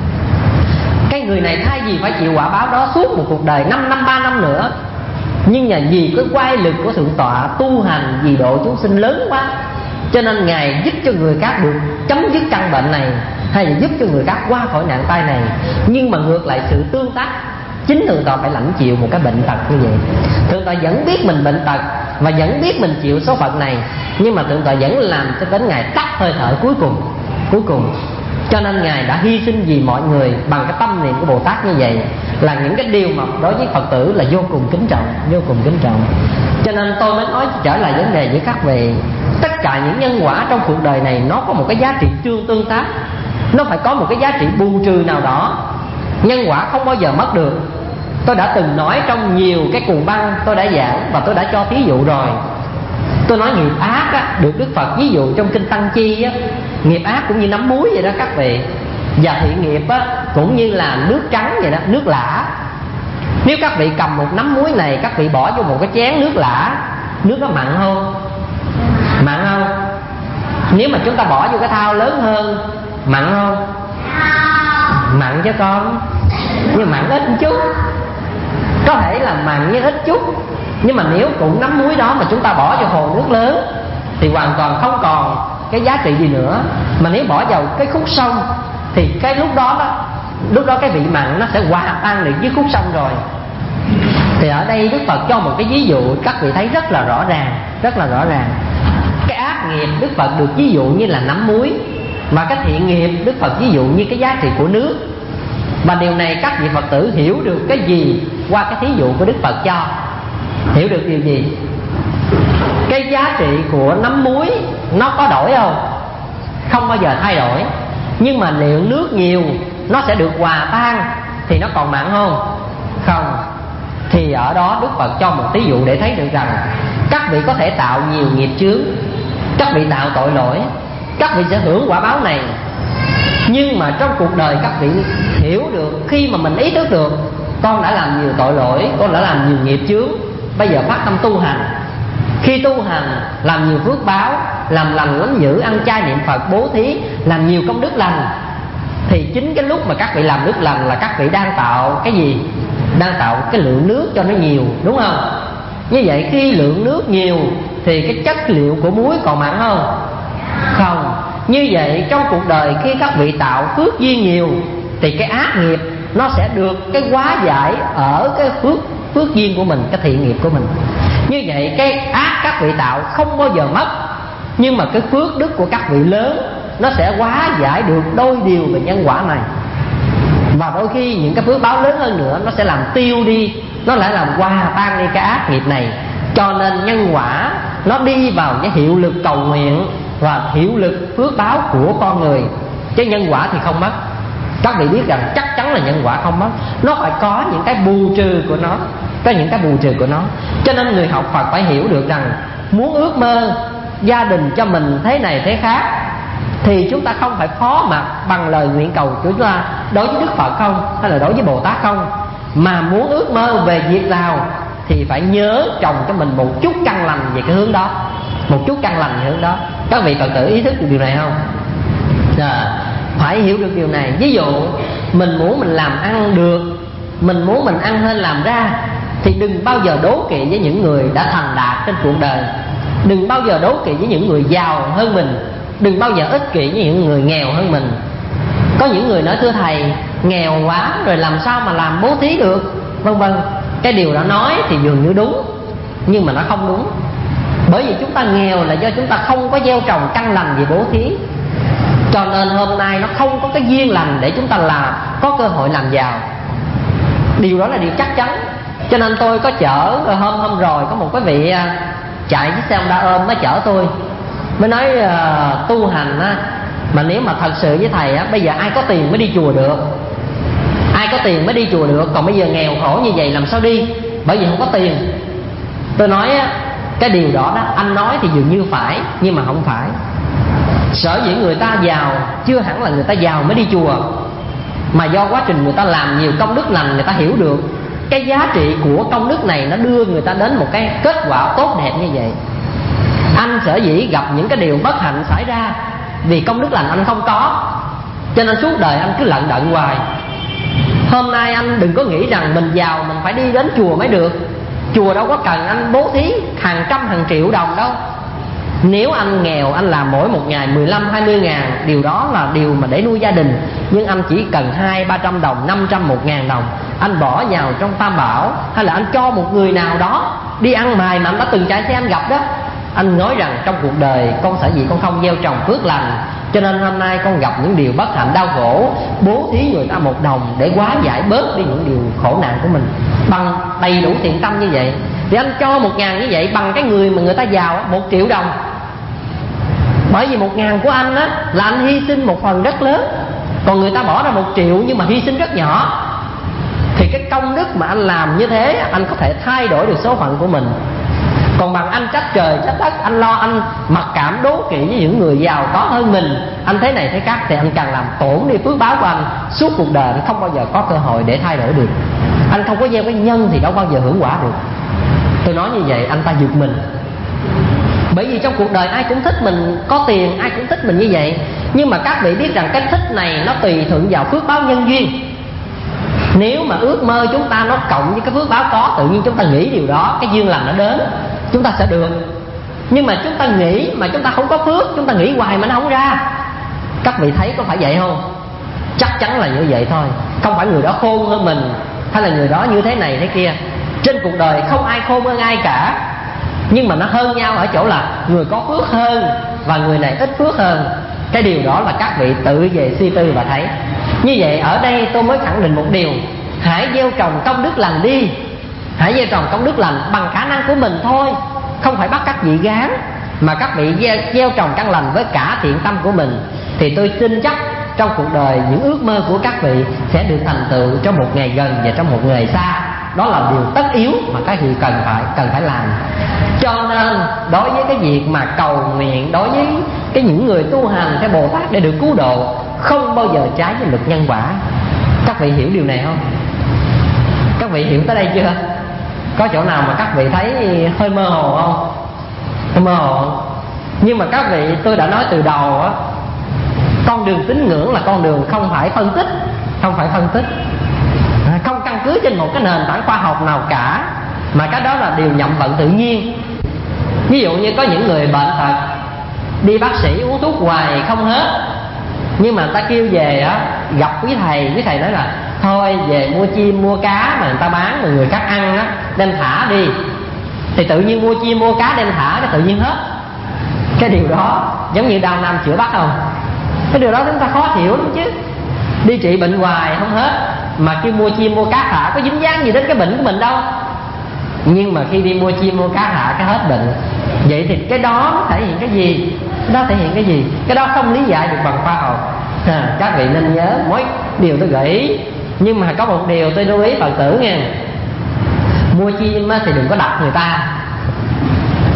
Cái người này thay vì phải chịu quả báo đó suốt một cuộc đời 5 năm, 3 năm nữa, nhưng mà vì cái quay lực của Thượng tọa tu hành vì độ chúng sinh lớn quá, cho nên Ngài giúp cho người khác được chấm dứt căn bệnh này, hay là giúp cho người khác qua khỏi nạn tai này. Nhưng mà ngược lại sự tương tác, chính Thượng tọa phải lãnh chịu một cái bệnh tật như vậy. Thượng tọa vẫn biết mình bệnh tật và vẫn biết mình chịu số phận này, nhưng mà Thượng tọa vẫn làm cho đến ngày tắt hơi thở cuối cùng. Cho nên Ngài đã hy sinh vì mọi người bằng cái tâm niệm của Bồ Tát như vậy, là những cái điều mà đối với Phật tử là vô cùng kính trọng. Cho nên tôi mới nói trở lại vấn đề với các vị, tất cả những nhân quả trong cuộc đời này nó có một cái giá trị tương tác, nó phải có một cái giá trị bù trừ nào đó. Nhân quả không bao giờ mất được. Tôi đã từng nói trong nhiều cái cuồng băng tôi đã giảng, và tôi đã cho thí dụ rồi. Tôi nói nghiệp ác á, được Đức Phật ví dụ trong kinh Tăng Chi á, nghiệp ác cũng như nắm muối vậy đó các vị. Và thiện nghiệp á, cũng như là nước trắng vậy đó, nước lã. Nếu các vị cầm một nắm muối này, các vị bỏ vô một cái chén nước lã, nước nó mặn không? Mặn không? Nếu mà chúng ta bỏ vô cái thau lớn hơn, mặn không? Mặn chứ con, nhưng mặn ít một chút. Có thể là mặn với ít chút, nhưng mà nếu cũng nắm muối đó mà chúng ta bỏ vào hồ nước lớn thì hoàn toàn không còn cái giá trị gì nữa. Mà nếu bỏ vào cái khúc sông thì cái lúc đó cái vị mặn nó sẽ hòa tan được với khúc sông rồi. Thì ở đây Đức Phật cho một cái ví dụ các vị thấy rất là rõ ràng. Cái ác nghiệp Đức Phật được ví dụ như là nắm muối, mà cái thiện nghiệp Đức Phật ví dụ như cái giá trị của nước. Và điều này các vị Phật tử hiểu được cái gì qua cái thí dụ của Đức Phật cho? Hiểu được điều gì? Cái giá trị của nắm muối nó có đổi không? Không bao giờ thay đổi. Nhưng mà lượng nước nhiều nó sẽ được hòa tan thì nó còn mặn không? Không. Thì ở đó Đức Phật cho một thí dụ để thấy được rằng các vị có thể tạo nhiều nghiệp chướng, các vị tạo tội lỗi, các vị sẽ hưởng quả báo này. Nhưng mà trong cuộc đời các vị hiểu được, khi mà mình ý thức được con đã làm nhiều tội lỗi, con đã làm nhiều nghiệp chướng, bây giờ phát tâm tu hành. Khi tu hành làm nhiều phước báo, làm lành lánh dữ, ăn chay niệm Phật, bố thí, làm nhiều công đức lành, thì chính cái lúc mà các vị làm đức lành là các vị đang tạo cái gì? Đang tạo cái lượng nước cho nó nhiều, đúng không? Như vậy khi lượng nước nhiều thì cái chất liệu của muối còn mặn không? Không. Như vậy trong cuộc đời khi các vị tạo phước duyên nhiều thì cái ác nghiệp nó sẽ được cái hóa giải ở cái phước duyên của mình, cái thiện nghiệp của mình. Như vậy cái ác các vị tạo không bao giờ mất, nhưng mà cái phước đức của các vị lớn nó sẽ hóa giải được đôi điều về nhân quả này. Và đôi khi những cái phước báo lớn hơn nữa nó sẽ làm tiêu đi, nó lại làm hòa tan đi cái ác nghiệp này. Cho nên nhân quả nó đi vào cái hiệu lực cầu nguyện và hiệu lực phước báo của con người, chứ nhân quả thì không mất. Các vị biết rằng chắc chắn là nhân quả không mất, nó phải có những cái bù trừ của nó, có những cái bù trừ của nó. Cho nên người học Phật phải hiểu được rằng muốn ước mơ gia đình cho mình thế này thế khác thì chúng ta không phải phó mặc bằng lời nguyện cầu của chúng ta đối với Đức Phật không, hay là đối với Bồ Tát không, mà muốn ước mơ về việc nào thì phải nhớ trồng cho mình một chút căn lành về cái hướng đó, một chút căn lành về hướng đó. Các vị Phật tử ý thức được điều này không? Phải hiểu được điều này. Ví dụ mình muốn mình làm ăn được, mình muốn mình ăn hơn làm ra, thì đừng bao giờ đố kỵ với những người đã thành đạt trên cuộc đời. Đừng bao giờ đố kỵ với những người giàu hơn mình. Đừng bao giờ ích kỷ với những người nghèo hơn mình. Có những người nói thưa thầy, nghèo quá rồi làm sao mà làm bố thí được, vân vân. Cái điều đó nói thì dường như đúng, nhưng mà nó không đúng. Bởi vì chúng ta nghèo là do chúng ta không có gieo trồng căn lành về bố thí. Cho nên hôm nay nó không có cái duyên lành để chúng ta làm, có cơ hội làm giàu. Điều đó là điều chắc chắn. Cho nên tôi có chở hôm rồi có một cái vị chạy chiếc xe Honda ôm mới chở tôi, mới nói tu hành á, mà nếu mà thật sự với thầy á, bây giờ ai có tiền mới đi chùa được, ai có tiền mới đi chùa được, còn bây giờ nghèo khổ như vậy làm sao đi, bởi vì không có tiền. Tôi nói á, cái điều đó anh nói thì dường như phải, nhưng mà không phải. Sở dĩ người ta giàu chưa hẳn là người ta giàu mới đi chùa, mà do quá trình người ta làm nhiều công đức lành, người ta hiểu được cái giá trị của công đức này, nó đưa người ta đến một cái kết quả tốt đẹp như vậy. Anh sở dĩ gặp những cái điều bất hạnh xảy ra vì công đức lành anh không có, cho nên suốt đời anh cứ lận đận hoài. Hôm nay anh đừng có nghĩ rằng mình giàu mình phải đi đến chùa mới được. Chùa đâu có cần anh bố thí hàng trăm hàng triệu đồng đâu. Nếu anh nghèo, anh làm mỗi một ngày 15-20 ngàn, điều đó là điều mà để nuôi gia đình. Nhưng anh chỉ cần 200-300 đồng, 500-1.000 đồng, anh bỏ vào trong Tam Bảo, hay là anh cho một người nào đó đi ăn mày mà anh đã từng chạy xe anh gặp đó. Anh nói rằng trong cuộc đời con sở dĩ con không gieo trồng phước lành, cho nên hôm nay con gặp những điều bất hạnh đau khổ, bố thí người ta 1 đồng để hóa giải bớt đi những điều khổ nạn của mình. Bằng đầy đủ thiện tâm như vậy thì anh cho 1.000 như vậy bằng cái người mà người ta giàu 1 triệu đồng. Bởi vì 1.000 của anh á là anh hy sinh một phần rất lớn, còn người ta bỏ ra 1 triệu nhưng mà hy sinh rất nhỏ. Thì cái công đức mà anh làm như thế, anh có thể thay đổi được số phận của mình. Còn bằng anh trách trời trách đất, anh lo anh mặc cảm đố kỵ với những người giàu có hơn mình, anh thế này thế khác, thì anh càng làm tổn đi phước báo của anh. Suốt cuộc đời anh không bao giờ có cơ hội để thay đổi được. Anh không có gieo cái nhân thì đâu bao giờ hưởng quả được. Tôi nói như vậy anh ta giật mình. Bởi vì trong cuộc đời ai cũng thích mình có tiền, ai cũng thích mình như vậy. Nhưng mà các vị biết rằng cái thích này nó tùy thuận vào phước báo nhân duyên. Nếu mà ước mơ chúng ta nó cộng với cái phước báo có, tự nhiên chúng ta nghĩ điều đó, cái duyên lành nó đến, chúng ta sẽ được. Nhưng mà chúng ta nghĩ mà chúng ta không có phước, chúng ta nghĩ hoài mà nó không ra. Các vị thấy có phải vậy không? Chắc chắn là như vậy thôi. Không phải người đó khôn hơn mình, hay là người đó như thế này thế kia. Trên cuộc đời không ai khôn hơn ai cả, nhưng mà nó hơn nhau ở chỗ là người có phước hơn và người này ít phước hơn. Cái điều đó là các vị tự về suy tư và thấy. Như vậy ở đây tôi mới khẳng định một điều: hãy gieo trồng công đức lành đi. Hãy gieo trồng công đức lành bằng khả năng của mình thôi. Không phải bắt các vị gán, mà các vị gieo trồng căn lành với cả thiện tâm của mình. Thì tôi tin chắc trong cuộc đời những ước mơ của các vị sẽ được thành tựu trong một ngày gần và trong một ngày xa. Đó là điều tất yếu mà các vị cần phải làm. Cho nên đối với cái việc mà cầu nguyện, đối với những người tu hành cái Bồ Tát để được cứu độ, không bao giờ trái với luật nhân quả. Các vị hiểu điều này không? Các vị hiểu tới đây chưa? Có chỗ nào mà các vị thấy hơi mơ hồ không? Hơi mơ hồ không? Nhưng mà các vị, tôi đã nói từ đầu á, con đường tín ngưỡng là con đường không phải phân tích, không căn cứ trên một cái nền tảng khoa học nào cả, mà cái đó là điều nhậm vận tự nhiên. Ví dụ như có những người bệnh tật đi bác sĩ uống thuốc hoài không hết, nhưng mà người ta kêu về á, gặp quý thầy nói là thôi về mua chim mua cá mà người ta bán mà người khác ăn á, đem thả đi. Thì tự nhiên mua chim mua cá đem thả cái tự nhiên hết. Cái điều đó giống như đau nam chữa bắc không? Cái điều đó chúng ta khó hiểu lắm chứ. Đi trị bệnh hoài không hết, mà kêu mua chim mua cá thả, có dính dáng gì đến cái bệnh của mình đâu. Nhưng mà khi đi mua chim mua cá thả cái hết bệnh. Vậy thì cái đó nó thể hiện cái gì? Cái đó không lý giải được bằng khoa học. Các vị nên nhớ mỗi điều tôi gợi ý. Nhưng mà có một điều tôi lưu ý Phật tử nghe: mua chim thì đừng có đặt người ta.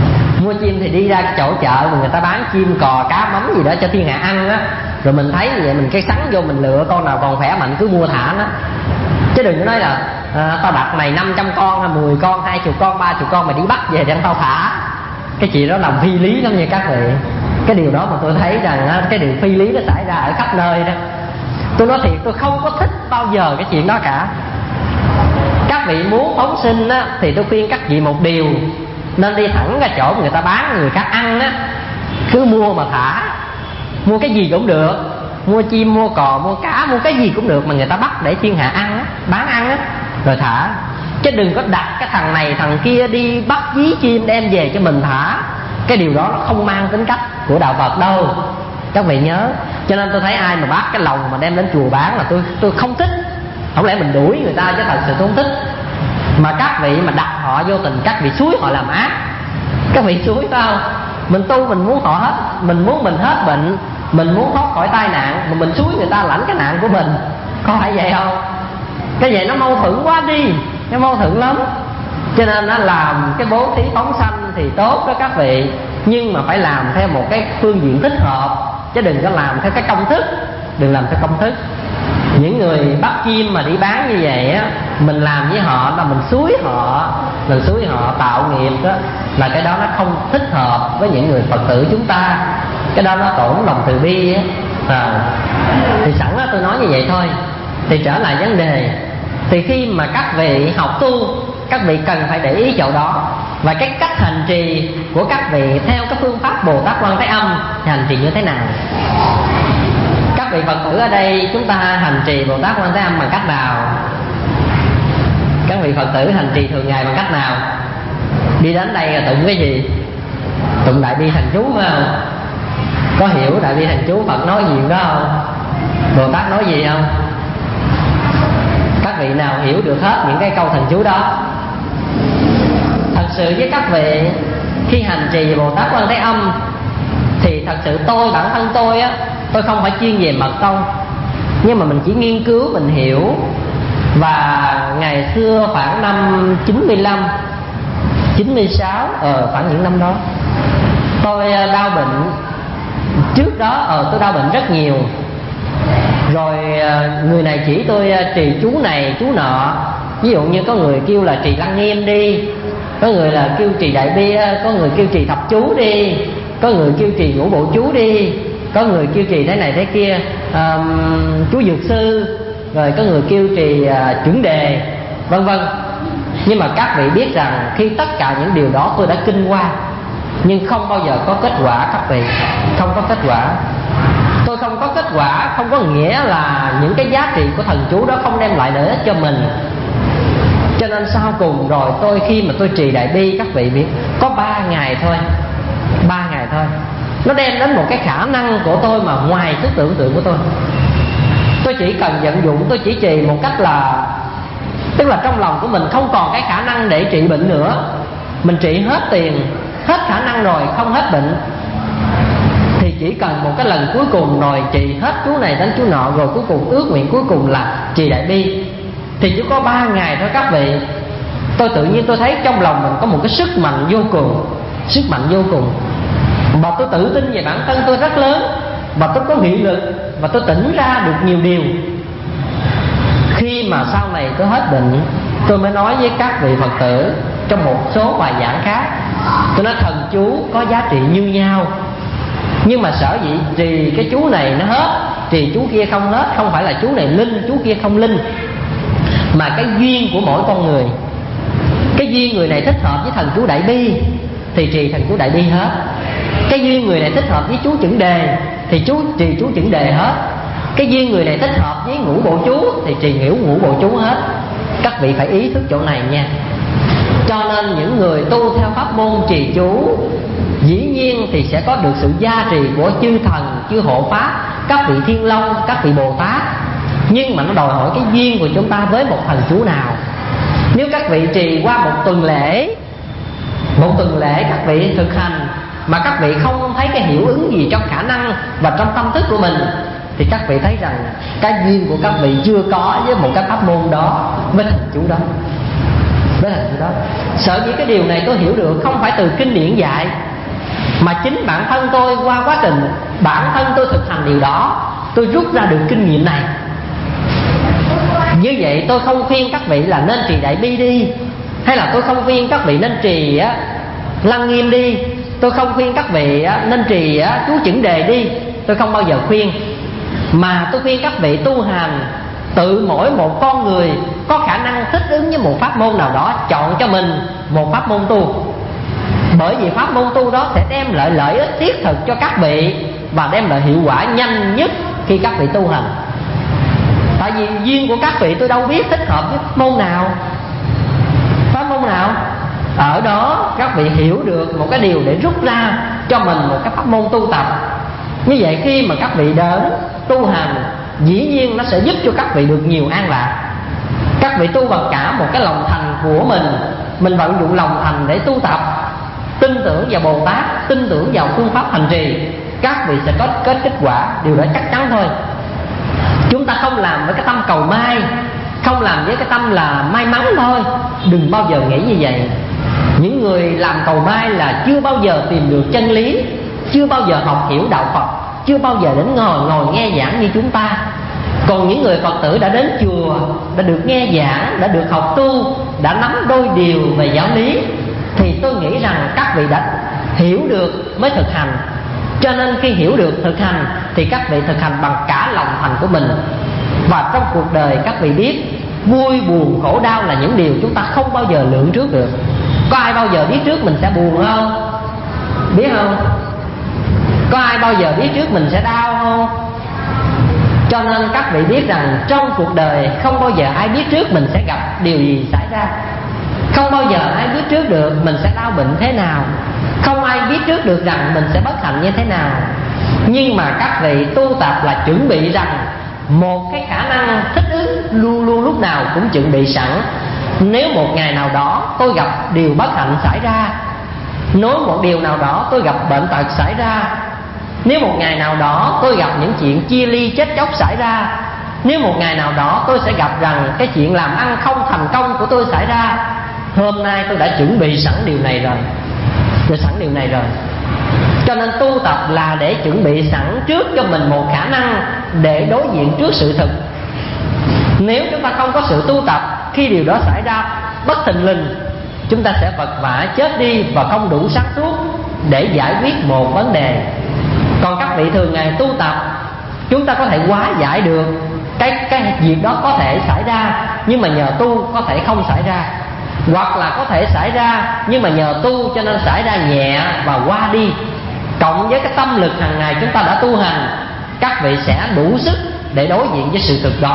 mua chim thì đi ra cái chỗ chợ mà người ta bán chim cò cá mắm gì đó cho thiên hạ ăn á, rồi mình thấy như vậy mình cái sắn vô mình lựa con nào còn khỏe mạnh cứ mua thả nó. Chứ đừng có nói là tao đặt này 500 con hay 10 con 20 con 30 con mày đi bắt về để tao thả. Cái chuyện đó làm phi lý lắm nha các vị. Cái điều đó mà tôi thấy rằng cái điều phi lý nó xảy ra ở khắp nơi đó. Tôi nói thiệt, tôi không có thích bao giờ cái chuyện đó cả. Các vị muốn phóng sinh á, thì tôi khuyên các vị một điều, nên đi thẳng ra chỗ người ta bán người khác ăn á, cứ mua mà thả. Mua cái gì cũng được, mua chim, mua cò, mua cá, mua cái gì cũng được mà người ta bắt để thiên hạ ăn á, bán ăn á, rồi thả. Chứ đừng có đặt cái thằng này thằng kia đi bắt dí chim đem về cho mình thả. Cái điều đó nó không mang tính cách của đạo Phật đâu, các vị nhớ. Cho nên tôi thấy ai mà bắt cái lồng mà đem đến chùa bán là tôi không thích. Không lẽ mình đuổi người ta, chứ thật sự tôi không thích. Mà các vị mà đặt họ vô tình, các vị xúi họ làm ác. Các vị xúi phải không? Mình tu mình muốn họ hết, mình muốn mình hết bệnh, mình muốn thoát khỏi tai nạn, mà mình xúi người ta lãnh cái nạn của mình. Có phải vậy không? Cái vậy nó mâu thuẫn quá đi, nó mâu thuẫn lắm. Cho nên nó làm cái bố thí phóng sanh thì tốt đó các vị, nhưng mà phải làm theo một cái phương diện thích hợp, chứ đừng có làm theo cái công thức. Đừng làm theo công thức. Những người bắt chim mà đi bán như vậy á, mình làm với họ là mình xúi họ tạo nghiệp đó, là cái đó nó không thích hợp với những người Phật tử chúng ta. Cái đó nó tổn lòng từ bi á. Thì sẵn đó tôi nói như vậy thôi. Thì trở lại vấn đề, thì khi mà các vị học tu, các vị cần phải để ý chỗ đó. Và cái cách hành trì của các vị theo cái phương pháp Bồ Tát Quan Thế Âm thì hành trì như thế nào? Các vị Phật tử ở đây chúng ta hành trì Bồ Tát Quan Thế Âm bằng cách nào? Các vị Phật tử hành trì thường ngày bằng cách nào? Đi đến đây là tụng cái gì? Tụng Đại Bi Thần Chú phải không? Có hiểu Đại Bi Thần Chú Phật nói gì đó không? Bồ Tát nói gì không? Các vị nào hiểu được hết những cái câu thần chú đó? Thật sự với các vị, khi hành trì Bồ Tát Quan Thế Âm thì thật sự bản thân tôi á, tôi không phải chuyên về mật tông, nhưng mà mình chỉ nghiên cứu, mình hiểu. Và ngày xưa khoảng năm 95, 96, khoảng những năm đó tôi đau bệnh. Trước đó tôi đau bệnh rất nhiều. Rồi người này chỉ tôi trì chú này chú nọ. Ví dụ như có người kêu là trì Lăng Nghiêm đi, có người là kêu trì Đại Bi, có người kêu trì Thập Chú đi, có người kêu trì Ngũ Bộ Chú đi, có người kêu trì thế này thế kia, chú Dược Sư, rồi có người kêu trì Chuẩn Đề, vân vân. Nhưng mà các vị biết rằng khi tất cả những điều đó tôi đã kinh qua, nhưng không bao giờ có kết quả các vị. Không có kết quả. Tôi không có kết quả không có nghĩa là những cái giá trị của thần chú đó không đem lại lợi ích cho mình. Cho nên sau cùng rồi khi mà tôi trì Đại Bi, các vị biết, có 3 ngày thôi, 3 ngày thôi, nó đem đến một cái khả năng của tôi mà ngoài sức tưởng tượng của tôi. Tôi chỉ cần vận dụng, tôi chỉ trì một cách là, tức là trong lòng của mình không còn cái khả năng để trị bệnh nữa. Mình trị hết tiền, hết khả năng rồi, không hết bệnh, thì chỉ cần một cái lần cuối cùng rồi trị hết chú này đến chú nọ, rồi cuối cùng ước nguyện cuối cùng là trì Đại Bi. Thì chỉ có 3 ngày thôi các vị. Tôi tự nhiên tôi thấy trong lòng mình có một cái sức mạnh vô cùng, sức mạnh vô cùng. Và tôi tự tin về bản thân tôi rất lớn, và tôi có nghị lực, và tôi tỉnh ra được nhiều điều. Khi mà sau này tôi hết bệnh, tôi mới nói với các vị Phật tử trong một số bài giảng khác, tôi nói thần chú có giá trị như nhau, nhưng mà sở dĩ trì cái chú này nó hết, trì chú kia không hết, không phải là chú này linh, chú kia không linh, mà cái duyên của mỗi con người. Cái duyên người này thích hợp với thần chú Đại Bi thì trì thần chú Đại Bi hết. Cái duyên người này thích hợp với chú Chuẩn Đề thì trì chú Chuẩn Đề hết. Cái duyên người này thích hợp với Ngũ Bộ Chú thì trì Ngũ Bộ Chú hết. Các vị phải ý thức chỗ này nha. Cho nên những người tu theo pháp môn trì chú, dĩ nhiên thì sẽ có được sự gia trì của chư thần, chư hộ pháp, các vị Thiên Long, các vị Bồ Tát. Nhưng mà nó đòi hỏi cái duyên của chúng ta với một thần chú nào. Nếu các vị trì qua một tuần lễ các vị thực hành mà các vị không thấy cái hiệu ứng gì trong khả năng và trong tâm thức của mình, thì các vị thấy rằng cái duyên của các vị chưa có với một cái pháp môn đó, với thần chú đó, với thần chú đó. Sở dĩ cái điều này tôi hiểu được không phải từ kinh điển dạy, Mà chính bản thân tôi qua quá trình bản thân tôi thực hành điều đó, tôi rút ra được kinh nghiệm này. Như vậy tôi không khuyên các vị là nên trì Đại Bi đi, hay là tôi không khuyên các vị nên trì Lăng Nghiêm đi, tôi không khuyên các vị nên trì chú Chuẩn Đề đi. Tôi không bao giờ khuyên, mà tôi khuyên các vị tu hành tự mỗi một con người có khả năng thích ứng với một pháp môn nào đó, chọn cho mình một pháp môn tu. Bởi vì pháp môn tu đó sẽ đem lại lợi ích thiết thực cho các vị và đem lại hiệu quả nhanh nhất khi các vị tu hành. Tại vì duyên của các vị tôi đâu biết thích hợp với môn nào, pháp môn nào. Ở đó các vị hiểu được một cái điều để rút ra cho mình một cái pháp môn tu tập. Như vậy khi mà các vị đến tu hành, dĩ nhiên nó sẽ giúp cho các vị được nhiều an lạc. Các vị tu bằng cả một cái lòng thành của mình vận dụng lòng thành để tu tập, tin tưởng vào Bồ Tát, tin tưởng vào phương pháp hành trì, các vị sẽ có kết quả. Điều đó chắc chắn thôi. Chúng ta không làm với cái tâm cầu may, không làm với cái tâm là may mắn thôi. Đừng bao giờ nghĩ như vậy. Những người làm cầu may là chưa bao giờ tìm được chân lý, chưa bao giờ học hiểu đạo Phật, chưa bao giờ đến ngồi nghe giảng như chúng ta. Còn những người Phật tử đã đến chùa, đã được nghe giảng, đã được học tu, đã nắm đôi điều về giáo lý, thì tôi nghĩ rằng các vị đã hiểu được mới thực hành. Cho nên khi hiểu được thực hành thì các vị thực hành bằng cả lòng thành của mình. Và trong cuộc đời các vị biết vui buồn khổ đau là những điều chúng ta không bao giờ lường trước được. Có ai bao giờ biết trước mình sẽ buồn không? Biết không? Có ai bao giờ biết trước mình sẽ đau không? Cho nên các vị biết rằng trong cuộc đời không bao giờ ai biết trước mình sẽ gặp điều gì xảy ra. Không bao giờ ai biết trước được mình sẽ đau bệnh thế nào. Không ai biết trước được rằng mình sẽ bất hạnh như thế nào. Nhưng mà các vị tu tập là chuẩn bị rằng một cái khả năng thích ứng luôn luôn lúc nào cũng chuẩn bị sẵn. Nếu một ngày nào đó tôi gặp điều bất hạnh xảy ra, nếu một điều nào đó tôi gặp bệnh tật xảy ra, nếu một ngày nào đó tôi gặp những chuyện chia ly chết chóc xảy ra, nếu một ngày nào đó tôi sẽ gặp rằng cái chuyện làm ăn không thành công của tôi xảy ra, hôm nay tôi đã chuẩn bị sẵn điều này rồi. Cho nên tu tập là để chuẩn bị sẵn trước cho mình một khả năng để đối diện trước sự thực. Nếu chúng ta không có sự tu tập, khi điều đó xảy ra bất thình lình, chúng ta sẽ vật vã chết đi và không đủ sáng suốt để giải quyết một vấn đề. Còn các vị thường ngày tu tập, chúng ta có thể hóa giải được cái việc đó có thể xảy ra, nhưng mà nhờ tu có thể không xảy ra. Hoặc là có thể xảy ra nhưng mà nhờ tu cho nên xảy ra nhẹ và qua đi. Cộng với cái tâm lực hàng ngày chúng ta đã tu hành, các vị sẽ đủ sức để đối diện với sự thực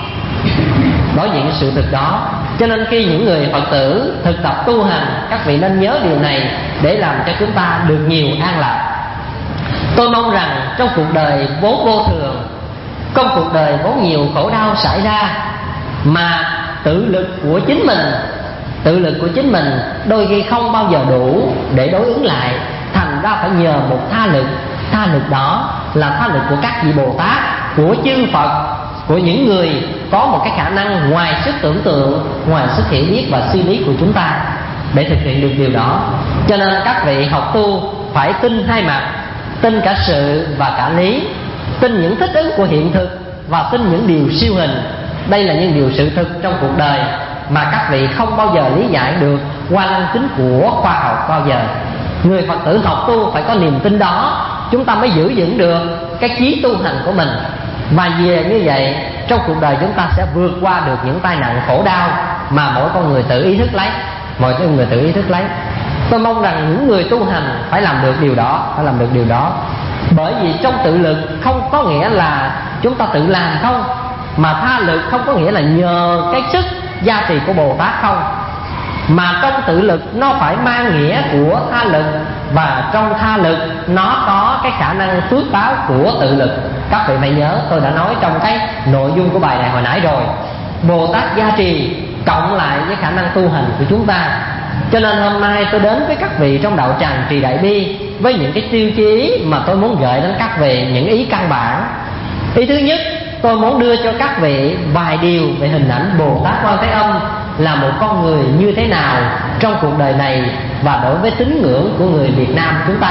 đó. Cho nên khi những người Phật tử thực tập tu hành, các vị nên nhớ điều này để làm cho chúng ta được nhiều an lạc. Tôi mong rằng trong cuộc đời vốn vô thường, trong cuộc đời vốn nhiều khổ đau xảy ra, mà tự lực của chính mình đôi khi không bao giờ đủ để đối ứng lại. Thành ra phải nhờ một tha lực đó là tha lực của các vị Bồ Tát, của chư Phật, của những người có một cái khả năng ngoài sức tưởng tượng, ngoài sức hiểu biết và suy lý của chúng ta để thực hiện được điều đó. Cho nên các vị học tu phải tin hai mặt, tin cả sự và cả lý, tin những thích ứng của hiện thực và tin những điều siêu hình. Đây là những điều sự thực trong cuộc đời mà các vị không bao giờ lý giải được qua lăng kính của khoa học bao giờ. Người Phật tử học tu phải có niềm tin đó, chúng ta mới giữ vững được cái chí tu hành của mình. Và về như vậy, trong cuộc đời chúng ta sẽ vượt qua được những tai nạn khổ đau mà mỗi con người tự ý thức lấy. Tôi mong rằng những người tu hành phải làm được điều đó. Bởi vì trong tự lực không có nghĩa là chúng ta tự làm không, mà tha lực không có nghĩa là nhờ cái sức gia trì của Bồ Tát không, mà trong tự lực nó phải mang nghĩa của tha lực, và trong tha lực nó có cái khả năng phước báo của tự lực. Các vị phải nhớ, tôi đã nói trong cái nội dung của bài này hồi nãy rồi. Bồ Tát gia trì cộng lại với khả năng tu hành của chúng ta. Cho nên hôm nay tôi đến với các vị trong đạo tràng Trì Đại Bi với những cái tiêu chí mà tôi muốn gửi đến các vị, những ý căn bản. Ý thứ nhất, tôi muốn đưa cho các vị vài điều về hình ảnh Bồ Tát Quan Thế Âm là một con người như thế nào trong cuộc đời này và đối với tín ngưỡng của người Việt Nam chúng ta.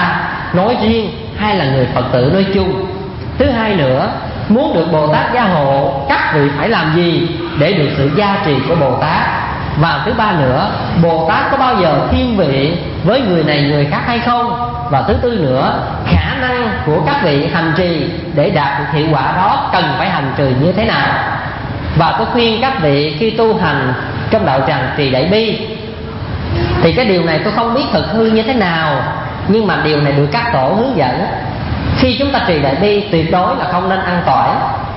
nói riêng hay là người Phật tử nói chung. Thứ hai nữa, muốn được Bồ Tát gia hộ, các vị phải làm gì để được sự gia trì của Bồ Tát. Và thứ ba nữa, Bồ Tát có bao giờ thiên vị với người này người khác hay không. Và thứ tư nữa, khả năng của các vị hành trì để đạt được hiệu quả đó cần phải hành trì như thế nào. Và tôi khuyên các vị khi tu hành trong đạo tràng trì Đại Bi, thì cái điều này tôi không biết thực hư như thế nào, nhưng mà điều này được các tổ hướng dẫn. Khi chúng ta trì Đại Bi tuyệt đối là không nên ăn tỏi.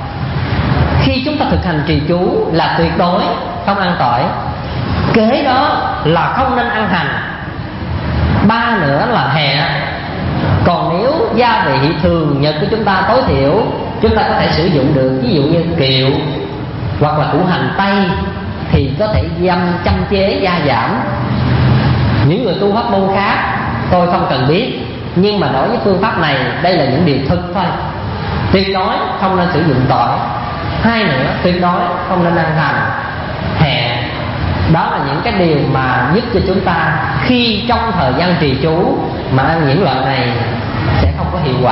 Khi chúng ta thực hành trì chú là tuyệt đối không ăn tỏi. Kế đó là không nên ăn hành. Ba nữa là hẹ. Còn nếu gia vị thường nhật của chúng ta tối thiểu, chúng ta có thể sử dụng được, ví dụ như kiệu hoặc là củ hành tây, thì có thể châm chế gia giảm. Những người tu pháp môn khác tôi không cần biết, nhưng mà đối với phương pháp này, đây là những điều thực thôi. Tuyệt đối không nên sử dụng tỏi. Hai nữa, tuyệt đối không nên ăn hành, hẹ. Đó là những cái điều mà giúp cho chúng ta khi trong thời gian trì chú mà ăn những loại này sẽ không có hiệu quả.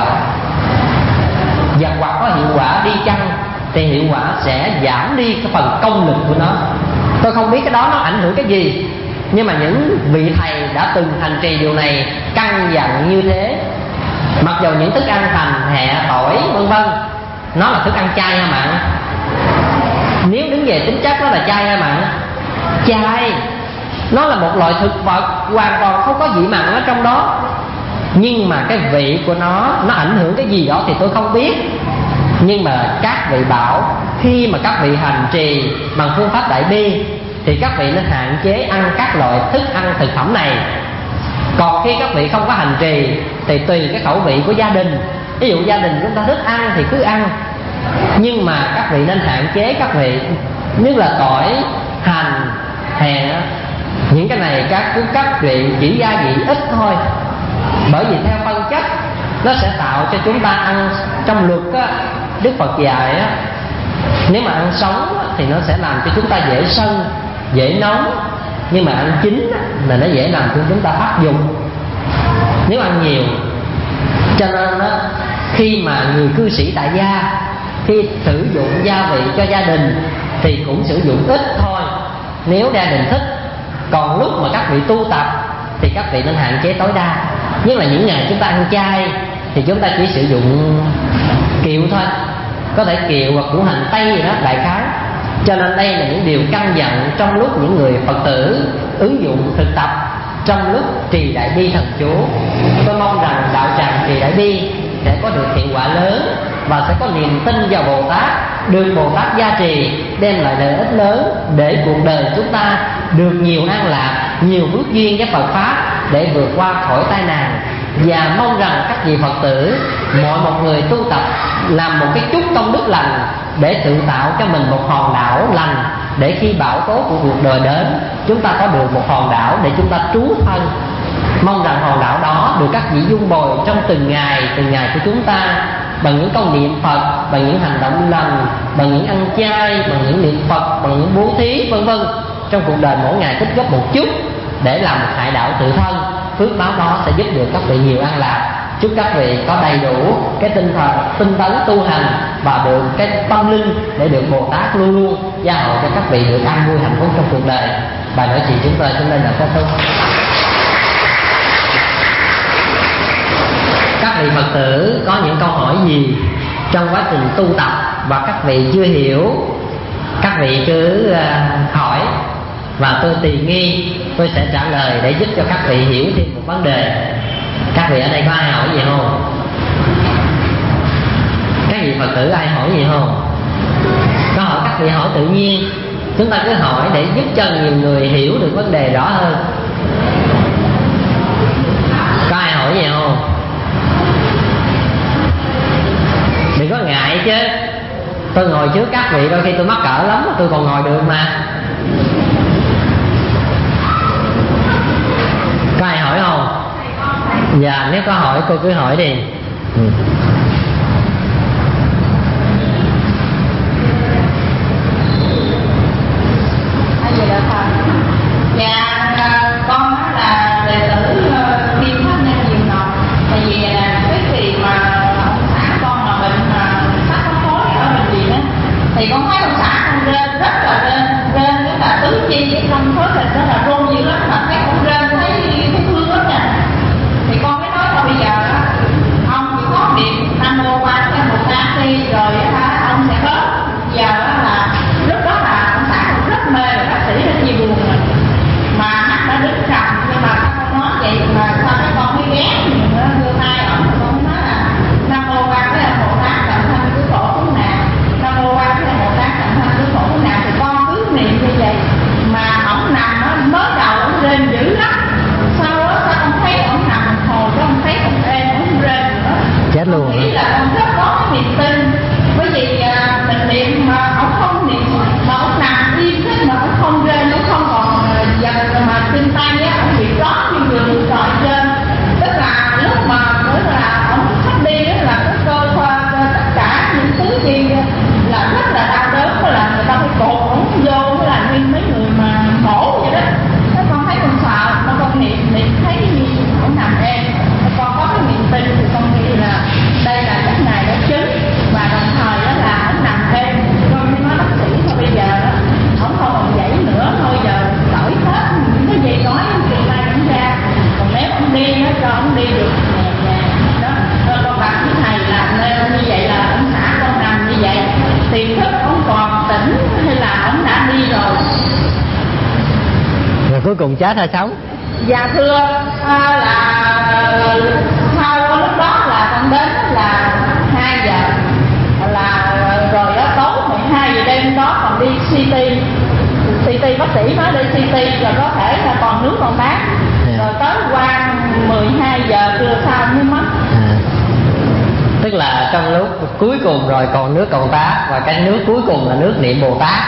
Và hoặc có hiệu quả đi chăng thì hiệu quả sẽ giảm đi cái phần công lực của nó. Tôi không biết cái đó nó ảnh hưởng cái gì, nhưng mà những vị thầy đã từng hành trì điều này căn dặn như thế. Mặc dù những thức ăn hành, hẹ, tỏi vân vân nó là thức ăn chay ha bạn. Nếu đứng về tính chất nó là chay ha bạn, chay nó là một loại thực vật hoàn toàn không có vị mặn ở trong đó, nhưng mà cái vị của nó ảnh hưởng cái gì đó thì tôi không biết. Nhưng mà các vị bảo khi mà các vị hành trì bằng phương pháp Đại Bi thì các vị nên hạn chế ăn các loại thức ăn thực phẩm này. Còn khi các vị không có hành trì thì tùy cái khẩu vị của gia đình. Ví dụ gia đình chúng ta thích ăn thì cứ ăn, nhưng mà các vị nên hạn chế các vị, như là tỏi, hành, hẹ. Những cái này các vị chỉ gia vị ít thôi. Bởi vì theo phân chất nó sẽ tạo cho chúng ta ăn. Trong luật á, Đức Phật dạy á, nếu mà ăn sống thì nó sẽ làm cho chúng ta dễ sân, dễ nóng. Nhưng mà ăn chín là nó dễ làm cho chúng ta phát dục nếu ăn nhiều. Cho nên đó, khi mà người cư sĩ tại gia khi sử dụng gia vị cho gia đình thì cũng sử dụng ít thôi nếu gia đình thích. Còn lúc mà các vị tu tập thì các vị nên hạn chế tối đa. Nhưng là những ngày chúng ta ăn chay thì chúng ta chỉ sử dụng kiệu thôi, có thể kiệu hoặc củ hành tây gì đó đại khái. Cho nên đây là những điều căn dặn trong lúc những người Phật tử ứng dụng thực tập trong lúc trì Đại Bi thần chú. Tôi mong rằng đạo tràng trì Đại Bi sẽ có được hiệu quả lớn và sẽ có niềm tin vào Bồ Tát, được Bồ Tát gia trì, đem lại lợi ích lớn để cuộc đời chúng ta được nhiều an lạc, nhiều phước duyên với Phật pháp để vượt qua khỏi tai nạn. Và mong rằng các vị Phật tử, mọi một người tu tập làm một cái chút công đức lành để tự tạo cho mình một hòn đảo lành, để khi bão tố của cuộc đời đến, chúng ta có được một hòn đảo để chúng ta trú thân. Mong rằng hòn đảo đó được các vị dung bồi trong từng ngày của chúng ta, bằng những câu niệm Phật, bằng những hành động lành, bằng những ăn chay, bằng những niệm Phật, bằng những bố thí vân vân. Trong cuộc đời mỗi ngày tích góp một chút để làm một hải đảo tự thân. Phước báo đó sẽ giúp được các vị nhiều an lạc. Chúc các vị có đầy đủ cái tinh thần tinh tấn tu hành và được cái tâm linh để được Bồ Tát luôn luôn gia hộ cho các vị được an vui hạnh phúc trong cuộc đời. Bài nói chuyện chúng tôi xin lên là kết thúc. Các vị Phật tử có những câu hỏi gì trong quá trình tu tập và các vị chưa hiểu, các vị cứ hỏi và tôi tùy nghi tôi sẽ trả lời để giúp cho các vị hiểu thêm một vấn đề. Các vị ở đây có ai hỏi gì không? Các vị Phật tử ai hỏi gì không? Có hỏi các vị hỏi tự nhiên, chúng ta cứ hỏi để giúp cho nhiều người hiểu được vấn đề rõ hơn. Có ai hỏi gì không? Đừng có ngại chứ. Tôi ngồi trước các vị đôi khi tôi mắc cỡ lắm, tôi còn ngồi được mà. Có ai hỏi không? Dạ, nếu có hỏi cô cứ hỏi đi. Dạ, con là đệ tử Kim Pháp Nhân Diệu Ngọc. Tại vì lắm. Sau đó sao con thấy ông nằm hồi con thấy ông êm, ông không rên nữa. Chết luôn. Nghĩ là con rất có cái niềm tin, bởi vì mình niệm mà ông không niệm mà ông nằm im thế mà ông không rên, ông không còn giật mà chân tay á, ông bị rót như người muốn trọi trên. Tức là lúc mà nữa là ông sắp đi đó là cái cơ khoa tất cả những thứ gì là rất là đau đớn, đó là người ta phải cột ổng vô, với là như mấy người mà mổ vậy đó. Thế con thấy con sợ, con niệm thấy ông nằm êm, con có cái niềm tin thì con nghĩ là đây là các ngài đã chứng, và đồng thời đó là ông nằm êm. Con mới nói bác sĩ thôi bây giờ đó ông không còn dãy nữa, thôi giờ đổi hết những cái gì nói chuyện lai diễn ra, còn nếu ông đi nó cho ông đi được nhẹ nhàng đó. Con bạch với thầy là nêu như vậy là ông xã con nằm như vậy, tiềm thức ông còn tỉnh hay là ông đã đi rồi? Rồi cuối cùng chết hay sống? Dạ thưa, là sau lúc đó là con đến là 2 giờ, là rồi đó tối 12 giờ đêm đó còn đi CT, bác sĩ nói đi CT rồi có thể là còn nước còn bát, rồi tới qua 12 giờ trưa sau mới mất. Tức là trong lúc cuối cùng rồi còn nước còn tát, và cái nước cuối cùng là nước niệm Bồ Tát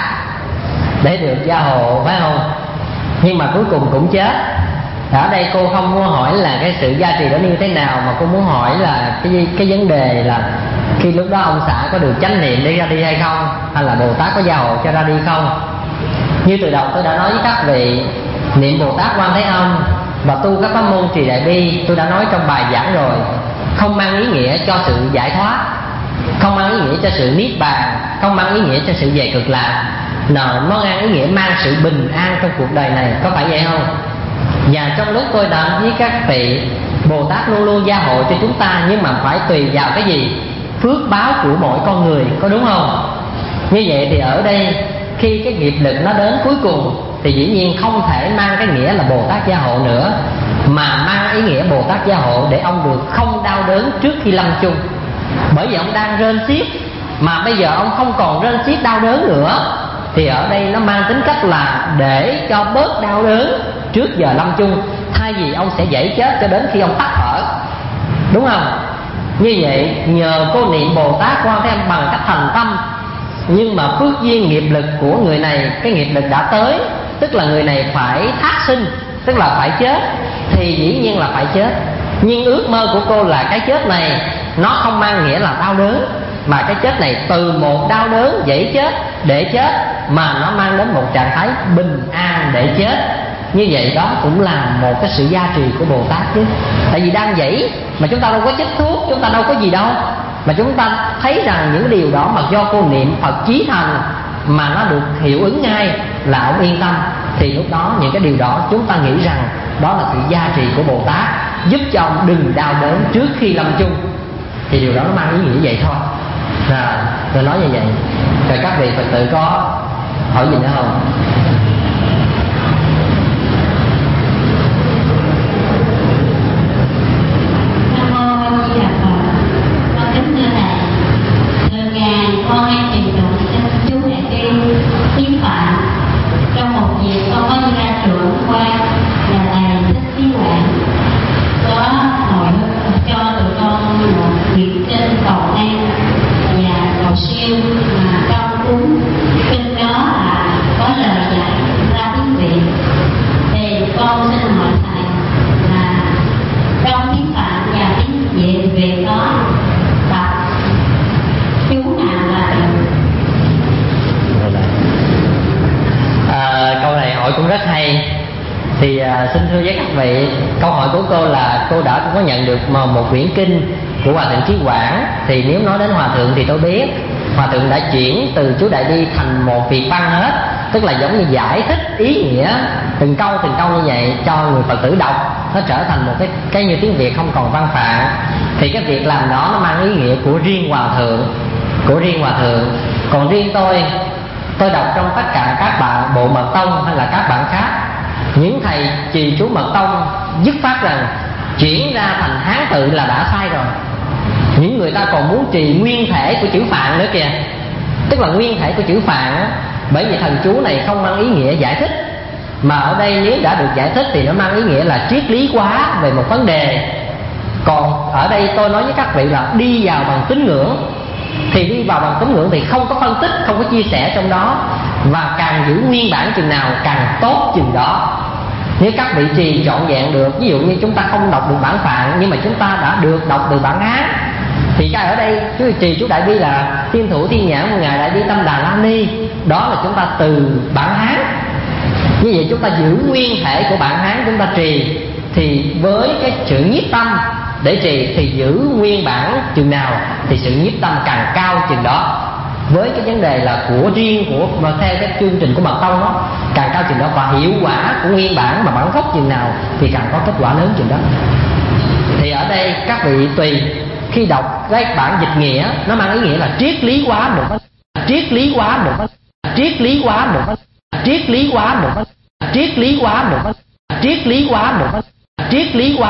để được gia hộ, phải không? Nhưng mà cuối cùng cũng chết. Ở đây cô không muốn hỏi là cái sự gia trì đó như thế nào, mà cô muốn hỏi là cái vấn đề là khi lúc đó ông xã có được chánh niệm để ra đi hay không, hay là Bồ Tát có gia hộ cho ra đi không. Như từ đầu tôi đã nói với các vị, niệm Bồ Tát Quan Thế Âm và tu các pháp môn trì đại bi, tôi đã nói trong bài giảng rồi, không mang ý nghĩa cho sự giải thoát, không mang ý nghĩa cho sự niết bàn, không mang ý nghĩa cho sự về cực lạc, nó mang ý nghĩa mang sự bình an trong cuộc đời này, có phải vậy không? Và trong lúc tôi đã với các vị, Bồ Tát luôn luôn gia hộ cho chúng ta, nhưng mà phải tùy vào cái gì? Phước báo của mỗi con người, có đúng không? Như vậy thì ở đây khi cái nghiệp lực nó đến cuối cùng thì dĩ nhiên không thể mang cái nghĩa là Bồ Tát gia hộ nữa, mà mang ý nghĩa Bồ Tát gia hộ để ông được không đau đớn trước khi lâm chung. Bởi vì ông đang rên xiết, mà bây giờ ông không còn rên xiết đau đớn nữa, thì ở đây nó mang tính cách là để cho bớt đau đớn trước giờ lâm chung, thay vì ông sẽ dễ chết cho đến khi ông tắt thở, đúng không? Như vậy nhờ cô niệm Bồ Tát Quan Thế Âm bằng cách thành tâm, nhưng mà phước duyên nghiệp lực của người này, cái nghiệp lực đã tới, tức là người này phải thác sinh, tức là phải chết, thì dĩ nhiên là phải chết. Nhưng ước mơ của cô là cái chết này nó không mang nghĩa là đau đớn, mà cái chết này từ một đau đớn dễ chết để chết, mà nó mang đến một trạng thái bình an để chết. Như vậy đó cũng là một cái sự gia trì của Bồ Tát chứ. Tại vì đang dãy mà chúng ta đâu có chích thuốc, chúng ta đâu có gì đâu, mà chúng ta thấy rằng những điều đó mà do cô niệm Phật chí thành mà nó được hiệu ứng ngay, là ông yên tâm. Thì lúc đó những cái điều đó chúng ta nghĩ rằng đó là sự gia trì của Bồ Tát, giúp cho ông đừng đau đớn trước khi lâm chung. Thì điều đó nó mang ý nghĩa vậy thôi. Tôi nói như vậy. Rồi các vị Phật tử có hỏi gì nữa không? Con hay tìm đụng cho chú này đi tiếng Phạn. Trong một dịp con có đi ra trưởng qua nhà thầy Thích Chí Quảng, có hỏi cho tụi con một quyển kinh cầu an và cầu siêu, mà trong cuốn kinh đó là có lời dạy ra tiếng Việt. Thì con xin hỏi thầy là trong tiếng Phạn và tiếng Việt đó đọc chú nào là câu này hỏi cũng rất hay. Thì xin thưa với các vị, câu hỏi của cô là cô đã có nhận được một quyển kinh của Hòa Thượng Trí Quảng. Thì nếu nói đến Hòa Thượng thì tôi biết Hòa Thượng đã chuyển từ chú Đại Bi thành một việc văn hết, tức là giống như giải thích ý nghĩa từng câu như vậy cho người Phật tử đọc, nó trở thành một cái như tiếng Việt không còn văn phạm. Thì cái việc làm đó nó mang ý nghĩa của riêng Hòa Thượng. Còn riêng tôi đọc trong tất cả các bạn bộ mật tông hay là các bạn khác, những thầy trì chú mật tông dứt phát rằng chuyển ra thành Hán tự là đã sai rồi. Những người ta còn muốn trì nguyên thể của chữ Phạn nữa kìa, tức là nguyên thể của chữ Phạn, bởi vì thần chú này không mang ý nghĩa giải thích Mà ở đây nếu đã được giải thích thì nó mang ý nghĩa là triết lý hóa về một vấn đề. Còn ở đây tôi nói với các vị là đi vào bằng tín ngưỡng. Thì đi vào bằng tín ngưỡng thì không có phân tích, không có chia sẻ trong đó, và càng giữ nguyên bản chừng nào càng tốt chừng đó. Nếu các vị trì trọn vẹn được, ví dụ như chúng ta không đọc được bản Phạn nhưng mà chúng ta đã được đọc từ bản Hán, thì cái ở đây chú trì chú Đại Bi là Thiên Thủ Thiên Nhãn của Ngài Đại Bi Tâm Đà La Ni, đó là chúng ta từ bản Hán. Như vậy chúng ta giữ nguyên thể của bản Hán chúng ta trì, thì với cái sự nhiếp tâm để trì thì giữ nguyên bản chừng nào thì sự nhiếp tâm càng cao chừng đó. Với cái vấn đề là của riêng của mà theo cái chương trình của Mật Tông đó, càng cao chừng đó, và hiệu quả của nguyên bản mà bản gốc chừng nào thì càng có kết quả lớn chừng đó. Thì ở đây các vị tùy khi đọc cái bản dịch nghĩa, nó mang ý nghĩa là triết lý hóa một vấn đề, triết lý hóa một vấn đề, triết lý hóa một vấn đề, triết lý hóa một vấn đề, triết lý hóa một vấn đề, triết lý hóa một vấn đề, triết lý hóa